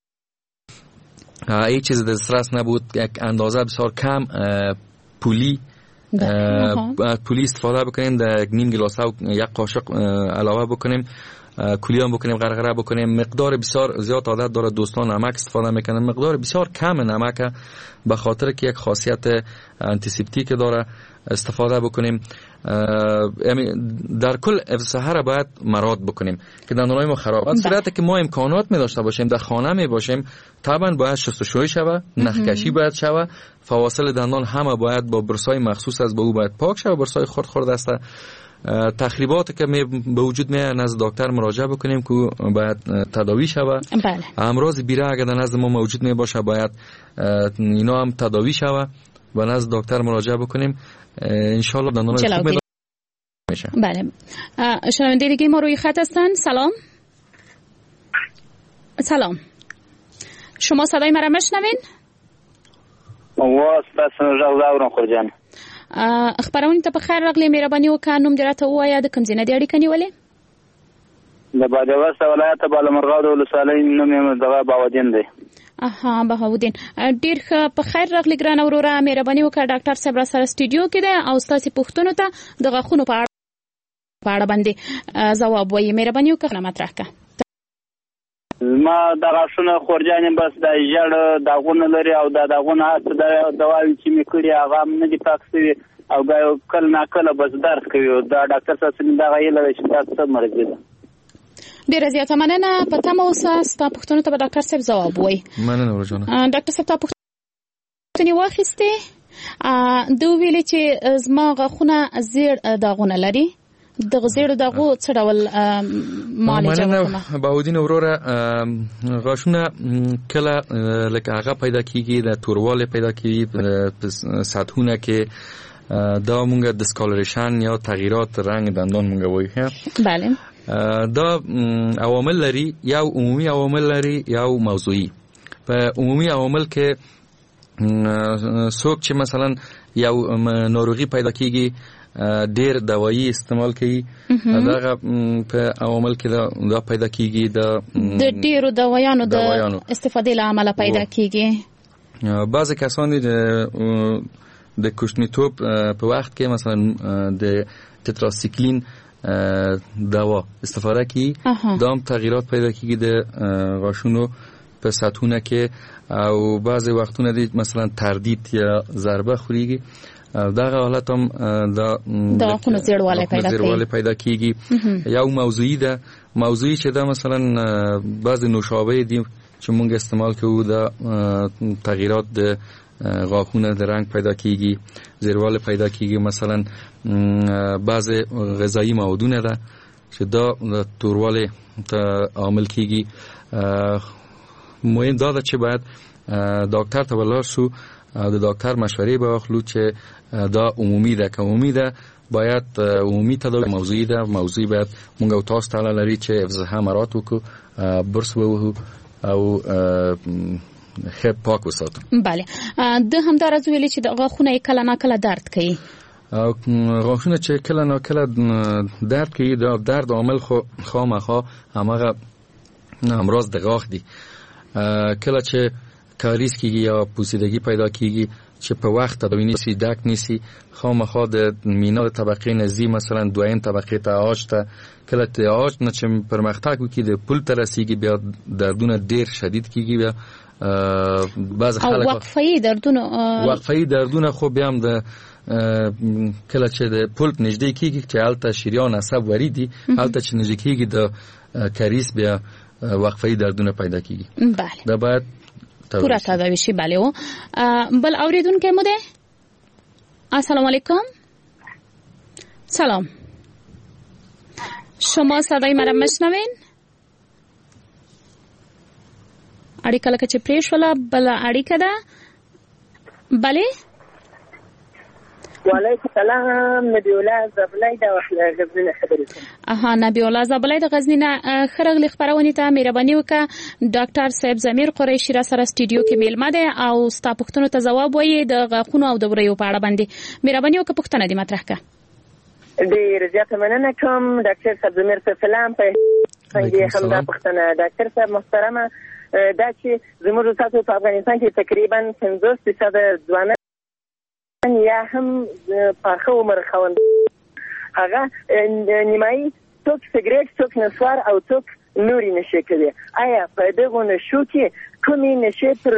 هیچ چیز دسترس نبود، یک اندازه بسیار کم پولی پولی استفاده بکنیم، در نیم گلاسه و یک قاشق علاوه بکنیم، کلیان بکنیم، غرغره بکنیم. مقدار بسیار زیاد عادت داره دوستان نمک استفاده میکنن، مقدار بسیار کم نمک به خاطر که یک خاصیت آنتیسپتیک داره استفاده بکنیم. در کل حفظ صحه را باید مراد بکنیم که دندانهای ما خراب. از صورتی که ما امکانات می داشته باشیم، در خانه می باشیم، طبعا باید شستشویی شوه، نخکشی باید شوه، فواصل دندان همه باید با برسای مخصوص از به او باید پاک شوه، برسای خرد خرد است. تخریبات که می به وجود می نزد دکتر مراجعه بکنیم که باید تداوی شوه. بله. امراض بیره اگر در نزد ما موجود می باشه باید اینا هم تداوی شوه و نزد دکتر مراجعه بکنیم. ان شاء الله دندان خوب می میشه. بله. شنونده دیگه ما روی خط هستن. سلام. سلام. شما صدای مرا میشنوین؟ واس بس راو خورجان. خبرونه ته په خیر راغلی، مهرباني وکړه نوم دې راته ووایه، د کوم ځای نه دې اړیکه نیولې؟ د بادغیس ولایت بالامرغاد ولسوالۍ نوم یې دغه بهاودین دی. اها بهاودین، ډېر ښه، په خیر راغلی ګرانه وروره. مهرباني وکړه ډاکټر صاحب را سره سټوډیو کې دی او ستاسې پوښتنو ته د غاښونو په اړه په اړه باندې ځواب وایي. مهرباني وکړه مطرح کړه. ما د غاښونو خورجانې بس د ژړ داغونه لري او د داغونه هڅه د دواوې چې مې کړي هغه هم نه دي پاک شوي او کله ناکله بس درد کوي. دا ډاکټر صاحب څه دغه هیله ده چې تاسو څه مرضي ده. ډېره زیاته مننه. په تمه اوسه، ستا پوښتنو ته به ډاکټر صاحب ځواب وایي. مننه ورجانه. ډاکټر صاحب تا پوښتنې واخیستې، ده وویلې چې زما غاښونه زیړ داغونه لري. د غزیړو دغه څه ډول معالجه وکړم؟ باودین وروره غاښونه کله لکه هغه پیدا کیږي د تورواله پیدا کیږي په سطحونه کې، دا مونږه ډسکالریشن یا تغییرات رنگ دندان مونږه وایو. بله. دا عوامل لري، یو عمومي عوامل لري یو موضوعي. په عمومي عوامل کې څوک چې مثلا یو ناروغي پیدا کیږي ډیر دوايي استعمال کوي، دغه په عوامل کې دا پیدا کیږي، د ډیرو دوايانو د استفادې له امله پیدا کیږي. بعضی کسان د د کوشنیتوب په وخت کې مثلا د تتراسیکلین دوا استفاده کوي، دا هم تغییرات پیدا کیږي د غاښونو په سطحونه کې، او بعضی وختونه د مثلا تردید یا ضربه خوريږي، دغه حالت هم دا د غاښونو زیړوالی پیدا کوي. پیدا کیږي. یو موضوعي ده، موضوعي چې دا مثلا بعضی نوشابه دي چې مونږ استعمال کوو، دا تغییرات د غاښونو د رنگ پیدا کیږي، زیړوالی پیدا کیږي. مثلا بعضی غذایی موادونه ده چې دا د توروالی ته عامل کیږي. مهم دا ده چې باید ډاکټر ته ولاړ شو او د ډاکټر مشورې به واخلو چې دا عمومي ده، که عمومي ده باید عمومي تداوی، موضوعي ده موضوعي باید مونږ او تاسو ته لري چې حفظ مراعات وکړو، برس ووهو او خپ پاک وساتو. بله. د همدارز ویلي چې د غاښونه کله ناکله درد کوي. غاښونه چې کله ناکله درد کوي، دا درد عامل خو خامخا همغه امراض د غاښ دي. کله چې کاریس کیږي یا پوسیدگی پیدا کیږي چې په وخت تداوی نیسی دک نیسی خامخا د مینا د طبقې نزی مثلا دویم طبقې ته آج ته کله ته آج نه چې پرمختګ وکړي د پل ته رسیږي بیا دردونه ډیر شدید کیږي. بیا بعض خلک وقفه‌ای دردونه وقفه‌ای دردونه خو بیا هم د کله چې د پل نږدې کیږي چې الته شریان عصب وریدي الته چې نږدې کیږي د کاریس بیا وقفه‌ای دردونه پیدا کیږي. بله دا باید پورا تداوی شي. بله و بل اوریدونکو مو ده. السلام علیکم. سلام، شما صدای مرا میشنوین؟ اړیکه لکه چې پریش ولا بل اړیکه ده. بله وعلیکم السلام. نبی الله زبلای د غزنی خبرې کوم. اها نبی الله زبلای د غزنی نه خرغلی خبرونه ته مهرباني وکړه. ډاکټر صاحب زمیر قریشی را سره سټوډیو کې میلمه ده او ستا پوښتنو ته جواب وایي د غاښونو او د وریو په اړه باندې. مهرباني وکړه پوښتنه دې مطرح کړه. ډېر زیاته مننه کوم ډاکټر صاحب زمیر ته سلام. په دې هم دا پوښتنه ډاکټر صاحب محترمه دا چې زموږ تاسو په افغانستان کې تقریبا پنځوس فیصد ځوانان یا هم پاخه عمر خوند هغه نیمایي څوک سګریټ څوک نسوار او څوک نوري نشي کوي. آیا په دغه نشو کې کومې نشي پر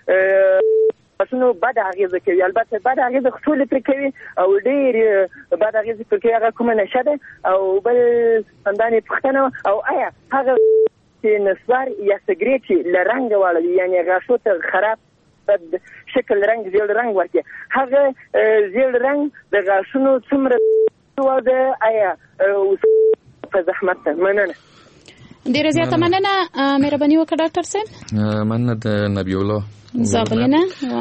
پسونو بد اغیزه کوي؟ البته بد اغیزه خپل پر کوي او ډېر بد اغیزه پر کوي. هغه کومه نشه ده او بل اندانې پښتنه او آیا هغه چې نسوار یا سګریټ لرنګ واړوي یعنی غاښو ته خراب بد شکل رنگ زیړ رنگ ورکړي هغه زیړ رنگ د غاښونو څومره وده آیا په زحمت مننه. ډیره زیاته مننه. مهرباني وکړه ډاکټر صاحب. مننه د نبی الله زابلینه.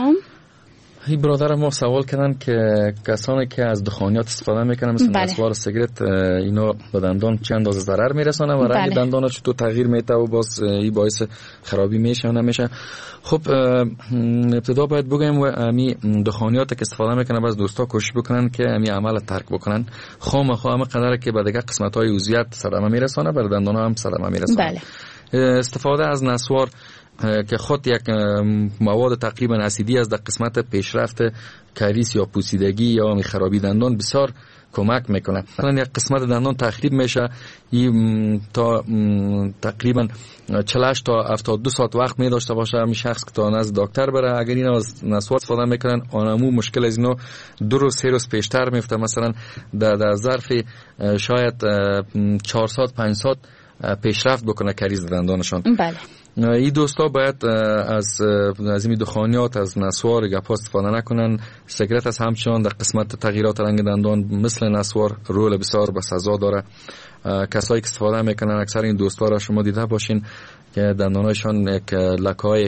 هی برادر ما سوال کردن که کسانی که از دخانیات استفاده میکنن مثل بله. نسوار و سیگرت اینا به دندان چند اندازه ضرر میرسانه و رنگ بله. دندان چطور تغییر میده و باز این باعث خرابی میشه و نمیشه. خب ابتدا باید بگیم و امی دخانیات که استفاده میکنن باز دوستا کوشش بکنن که امی عمل ترک بکنن. خامخا هم قدر که به دیگه قسمت های عضویت صدمه میرسانه بر دندان هم صدمه میرسانه. بله. استفاده از نسوار که خود یک مواد تقریبا اسیدی است در قسمت پیشرفت کاریس یا پوسیدگی یا خرابی دندان بسیار کمک میکنه. مثلا یک قسمت دندان تخریب میشه این تا تقریبا چهل تا هفتاد و دو ساعت وقت می داشته باشه همین شخص که تا نزد دکتر بره. اگر اینا از نسوار استفاده میکنن آنمو مشکل از اینو دو روز سه روز پیشتر میفته. مثلا در, در ظرف شاید چهارصد پانصد پیشرفت بکنه کاریس دندانشان. بله. این دوستا باید از از این دخانیات از نسوار گپا استفاده نکنن. سیگرت از همچنان در قسمت تغییرات رنگ دندان مثل نسوار رول بسیار بسزا داره. کسایی که استفاده میکنن اکثر این دوستا را شما دیده باشین که دندانایشان یک لکه‌های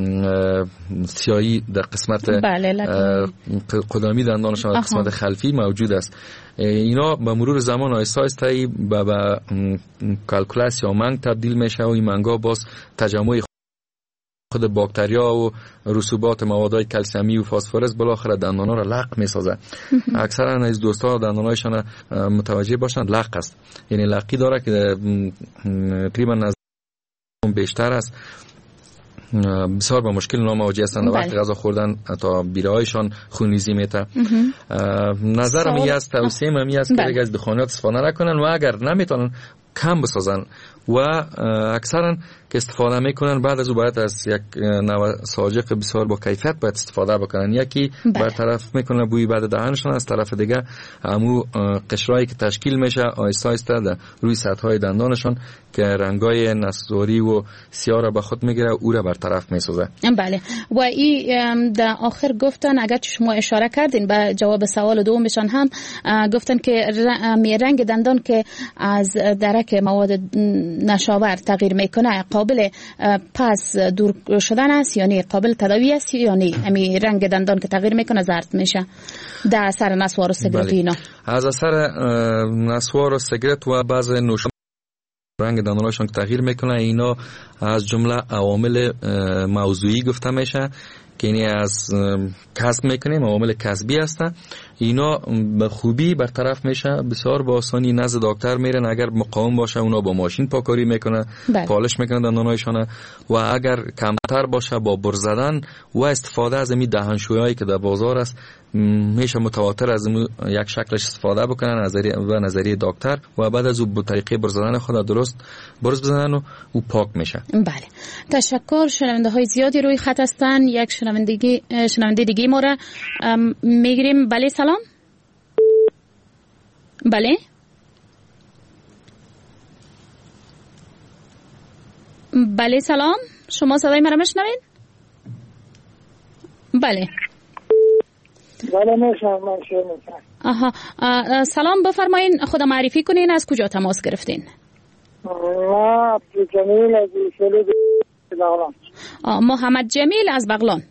سیاهی در قسمت بله قدامی دندانشان در قسمت خلفی موجود است. اینا به مرور زمان آهسته آهسته به به کالکولاس یا منگ تبدیل میشه و این منگا باز تجمع خود باکتریا و رسوبات موادهای کلسیمی و فسفرس بالاخره دندانا را لق میسازه. اکثرا از دوستا دندانایشان متوجه باشند لق است، یعنی لقی داره که تقریبا از بیشتر است. بسیار با مشکل نامواجه هستند وقتی غذا خوردن تا بیرهایشان خونریزی میته. نظرم این است، توصیه‌ام این است که از دخانیات استفاده نکنن و اگر نمیتونن کم بسازن و اکثرا که استفاده میکنن بعد از او باید از یک نوع ساجق بسیار با کیفیت باید استفاده بکنن. یکی برطرف میکنه بوی بعد دهنشان، از طرف دیگه همو قشرایی که تشکیل میشه آهسته آهسته در روی سطح‌های دندانشان که رنگای نسواری و سیاه را به خود میگیره او را برطرف میسازه. بله. و این در آخر گفتن اگر شما اشاره کردین به جواب سوال دومشان هم گفتن که رنگ دندان که از درک مواد نشاور تغییر میکنه قابل پس دور شدن است یعنی قابل تداوی است یعنی همین رنگ دندان که تغییر میکنه زرد میشه در اثر نسوار و سیگرت؟ اینا از اثر نسوار و سیگرت و بعض نوشابه رنگ دندانشان که تغییر میکنه اینا از جمله عوامل موضوعی گفته میشه که یعنی از کسب میکنیم، عوامل کسبی هستن، اینا به خوبی برطرف میشه. بسیار با آسانی نزد دکتر میرن. اگر مقاوم باشه اونا با ماشین پاکاری میکنه، پالش میکنه دندانایشان، و اگر کمتر باشه با برس زدن و استفاده از این دهنشویایی که در بازار است میشه متواتر از یک شکلش استفاده بکنن نظریه و نظریه دکتر، و بعد از اون با طریقه برس زدن خود درست برس بزنن و او پاک میشه. بله، تشکر. شنونده های زیادی روی خط هستن. یک شنوندگی شنونده دیگه ما را میگیریم. بله سلام. بله بله سلام، شما صدای مرا میشنوید؟ بله بله میشنوم. آها، سلام، بفرمایین خود معرفی کنین، از کجا تماس گرفتین؟ ما عبدالجمیل از بغلان. محمد جمیل از بغلان.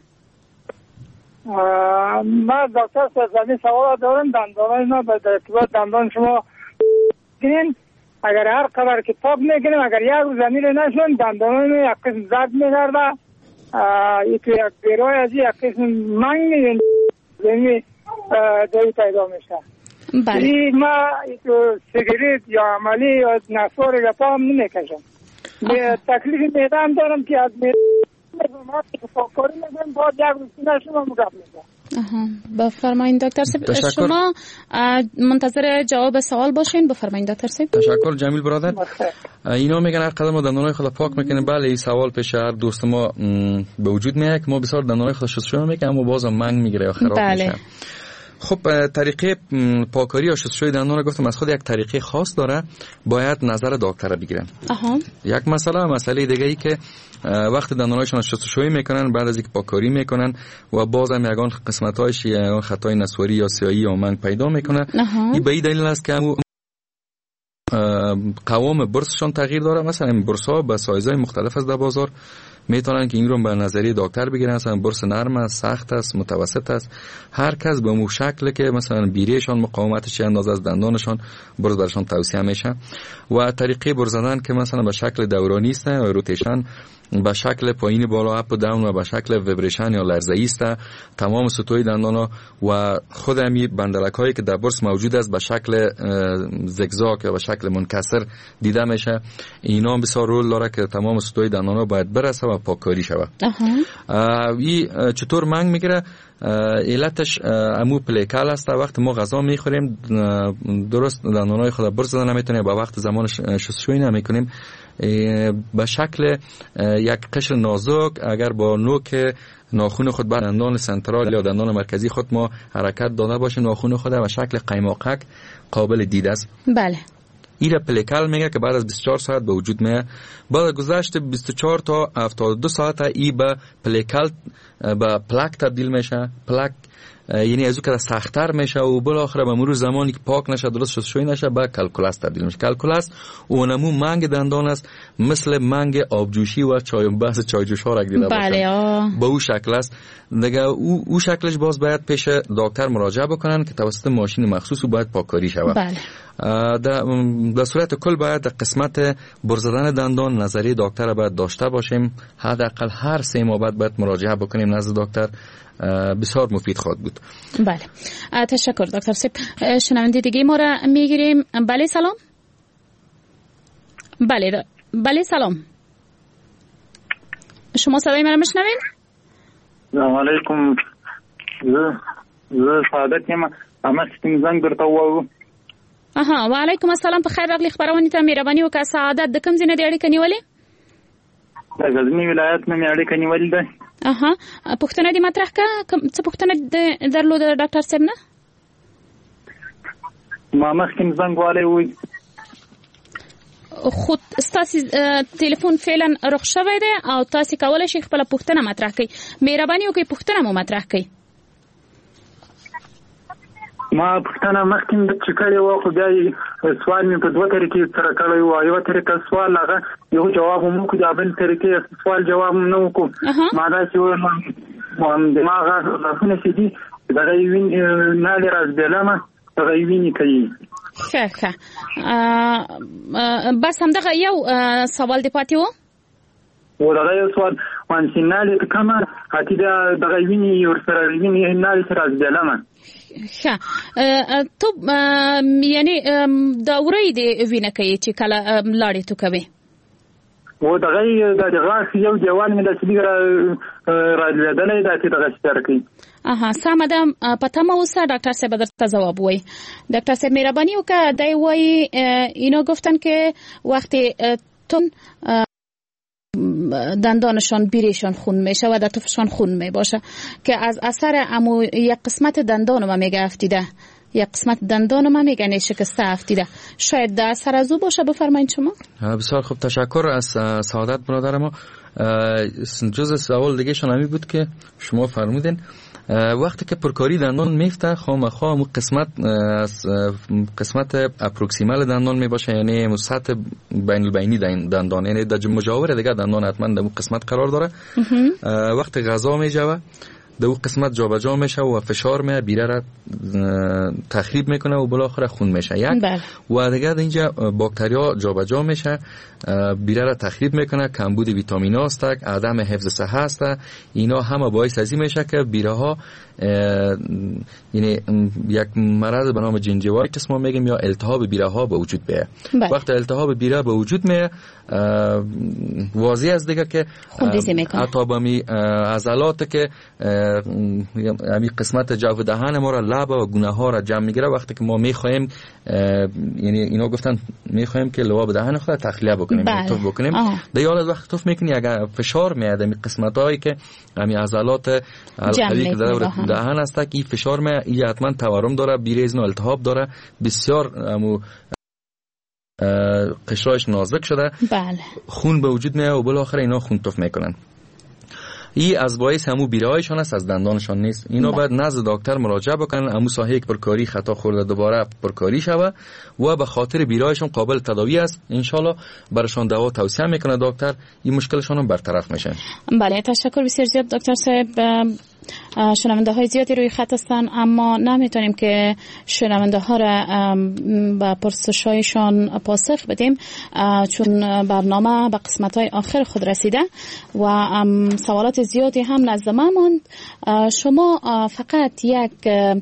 ما دکتر سرزمین سوال دارم. دندانای ما به ارتباط دندان شما گیرین، اگر هر قدر که پاک میکنیم، اگر یک روز زمین نشون دندانای ما یک قسم زرد میگرده، یک بیروی از یک قسم منگ زمین دایی پیدا میشه. بله. ما سیگریت یا عملی یا نسوار یا پا هم نمیکشم. تکلیف میدم دارم که از میدم فاکاری میدم باید یک روزی نشون هم گفت میدم. بفرمایین دکتر سیب. شما منتظر جواب سوال باشین. بفرمایین دکتر سیب. تشکر جمیل برادر. اینا میگن هر قدم ما دندانای خود پاک میکنیم. بله، این سوال پیش هر دوست ما به وجود میاد که ما بسیار دندانای خود شستشوی میکنیم اما بازم منگ میگیره یا خراب بله. میشه. خب طریقه پاکاری یا شستشوی دندان گفتم از خود یک طریقه خاص داره، باید نظر دکتر بگیرن. آها. یک مسئله مسئله دیگه ای که وقتی دندانایشون شستشوی میکنن بعد از اینکه پاکاری میکنن و بازم یگان قسمتایش یگان خطای نسواری یا سیاهی یا منگ پیدا میکنه، این به این دلیل است که قوام برسشون تغییر داره. مثلا این برس‌ها به سایزهای مختلف است در بازار، میتونن که این رو به نظریه دکتر بگیرن. مثلا برس نرم است، سخت است، متوسط است، هر کس به اون شکل که مثلا بیریشان مقاومتش چه اندازه از دندانشان برس برشان توصیه میشه. و طریقه برس زدن که مثلا به شکل دورانی است و روتیشن، به شکل پایین بالا اپ و داون و به شکل ویبریشن یا لرزه‌ای است. تمام سطوح دندانا و خود همین بندلک هایی که در برس موجود است به شکل زگزاگ یا به شکل منکسر دیده میشه. اینا بسیار رول داره که تمام سطوح دندانا باید برسه و پاککاری شود. این چطور منگ میگیره؟ علتش امو پلیکل است. وقتی ما غذا میخوریم درست دندانای خود برس زدن نمیتونیم، با وقت زمان شستشویی نمیکنیم، به شکل یک قشر نازک اگر با نوک ناخن خود بر دندان سنترال یا دندان مرکزی خود ما حرکت داده باشیم، ناخن خود به شکل قیماقک قابل دید است. بله. این را پلیکل میگه که بعد از بیست و چهار ساعت به وجود میاد. بعد از گذشت بیست و چهار تا هفتاد و دو ساعت ای به پلیکل به پلاک تبدیل میشه. پلاک یعنی از او که سخت‌تر میشه و بالاخره به مرور زمانی که پاک نشه درست شستشویی نشه به کلکولاس تبدیل میشه. کلکولاس اون نمو منگ دندان است، مثل منگ آبجوشی و چای بحث چایجوش ها را دیده باشه. بله با او شکل است دیگه. او او شکلش باز باید پیش دکتر مراجعه بکنن که توسط ماشین مخصوص باید پاککاری شود. بله. در در صورت کل باید قسمت برس زدن دندان نظریه دکتر را باید داشته باشیم. حداقل هر سه ماه بعد باید مراجعه بکنیم نزد دکتر. بسیار مفید خواهد بود. بله، تشکر دکتر سیب. شنونده دیگه ما را میگیریم. بله سلام. بله بله سلام، شما صدای من را میشنوین؟ سلام علیکم. زه زه سعادت یم. اما ستیم زنگ درته وایو. اها، و علیکم السلام. په خیر راغلی. خبرونه ته مهرباني وکړه. سعادت د کوم ځای نه دی اړیکه نیولې؟ د غزنی ولایت نه مې اړیکه نیولې ده. اها، پوښتنه دې مطرح کړه. څه پوښتنه درلوده ډاکټر صاحب نه؟ ما مخکې زنګ والی وی خو ستاسو ټلیفون فعلا رخ شوی دی او تاسو کولای شئ خپل پوښتنه مطرح کړئ. مهرباني وکړئ پوښتنه مو مطرح کړئ. ما پوښتنه مخکې چې کړې وه خو بیا سوال مې په دوه طریقې سره کړی و. یوه طریقه سوال هغه یو جواب هم وکړو، د بل طریقې سوال جواب هم نه وکړو. ما داسې وویل دماغ غاښونه چې دي دغه یې نالې رازبیلمه دغه یې وینې کوي. ښه ښه بس همدغه یو سوال دې پاتې و؟ ودغه سوال وان سینالی کما هتی د غوینی ور سره ویني نال سره از بلمن ښه ته یعنی دا ورې دی وینه کوي چې کله لاړې تو کوي و دغه د غاښ یو دیوال مې د سلیګر راځلې دا چې دغه ستر کوي آها سامدم پته مو اوسه دکتر صاحب درته جواب وای دکتر صاحب مهربانی وکړه دای وای اینا گفتن که وقتی تون دندانشان بیرشان خون میشه و در طرفشان خون میباشه که از اثر امو یک قسمت دندان ما میگه افتیده یک قسمت دندان ما میگه شکسته افتیده شاید در اثر از او باشه بفرمایید شما. بسیار خوب تشکر از سعادت برادر ما. جز سوال دیگه شان همی بود که شما فرمودین وقتی که پرکاری دندان میفته خامخا مو قسمت از قسمت اپروکسیمال دندان میباشه یعنی سطح بین البینی دندان یعنی در مجاور دیگه دندان حتما در قسمت قرار داره وقتی غذا میجوه در اون قسمت جابجا میشه و فشار میه بیره را تخریب میکنه و بالاخره خون میشه یک و دیگه اینجا باکتریا جابجا میشه بیره را تخریب میکنه کمبود ویتامین ها است عدم حفظ صحه است اینا همه باعث ازی میشه که بیره ها یعنی یک مرض به نام جنجیوایتس ما میگیم یا التهاب بیره ها به وجود بیه وقتی التهاب بیره به وجود میه واضح است دیگه که حتی بامی عضلات که همین قسمت جو دهان ما را لب و گونه ها را جمع میگیره وقتی که ما میخوایم یعنی اینا گفتن میخوایم که لعاب دهان خود تخلیه بکنیم توف بکنیم در حالت وقت توف میکنی اگر فشار میاد همین قسمت هایی که همین عضلات الحلقوی که در دهان است که این فشار میاد این حتما تورم داره بیریزن و التهاب داره بسیار همو قشرایش نازک شده بله. خون به وجود میاد و بالاخره اینا خون توف میکنن ای از باعث همو بیرهایشان است از دندانشان نیست اینا باید نزد دکتر مراجعه بکنن همو ساحه یک پرکاری خطا خورده دوباره پرکاری شوه و به خاطر بیرهایشان قابل تداوی است انشالله برشان دوا توصیه میکنه دکتر این مشکلشان هم برطرف میشه. بله تشکر بسیار زیاد دکتر صاحب. شنونده های زیادی روی خط هستن اما نمیتونیم که شنونده ها را به پرسش هایشان پاسخ بدیم چون برنامه به قسمت های آخر خود رسیده و سوالات زیادی هم نزد ما ماند. شما فقط یک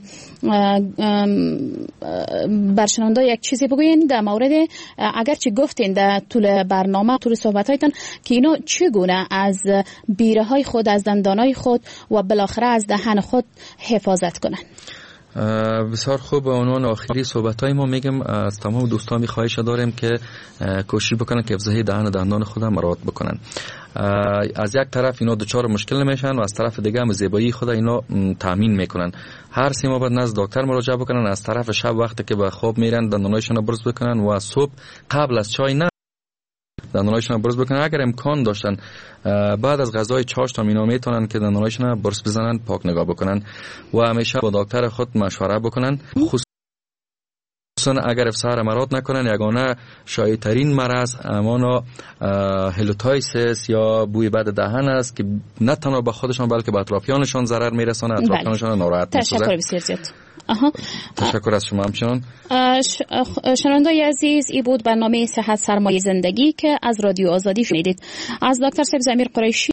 بر شنونده یک چیزی بگوین در مورد اگرچه گفتین در طول برنامه طول صحبت هایتان که اینا چگونه از بیره های خود از دندان های خود و بالاخره از دهن خود حفاظت کنن. بسیار خوب. به عنوان آخری صحبت های ما میگم از تمام دوستان خواهش داریم که کوشش بکنن که حفظ دهن و دندان خود هم مراعات بکنن. از یک طرف اینا دچار مشکل میشن و از طرف دیگه هم زیبایی خود اینا تامین میکنن. هر سه ماه بعد نزد دکتر مراجعه بکنن. از طرف شب وقتی که به خواب میرن دندانایشون رو برس بکنن و صبح قبل از چای نه دندانایشون برس بکنن. اگر امکان داشتن بعد از غذای چاش تا مینا میتونن که دندانایشون برس بزنن پاک نگاه بکنن و همیشه با دکتر خود مشوره بکنن. خصوصا اگر افسار مراد نکنن یگانه شایع ترین مرض همانا هلوتایسیس یا بوی بد دهن است که نه تنها به خودشان بلکه به اطرافیانشان ضرر میرسانه اطرافیانشان ناراحت میسازه. تشکر بسیار زیاد. آها. تشکر از شما همچنان. شنوندگان عزیز ای بود برنامه صحت سرمایه زندگی که از رادیو آزادی شنیدید. از دکتر صاحب ضمیر قریشی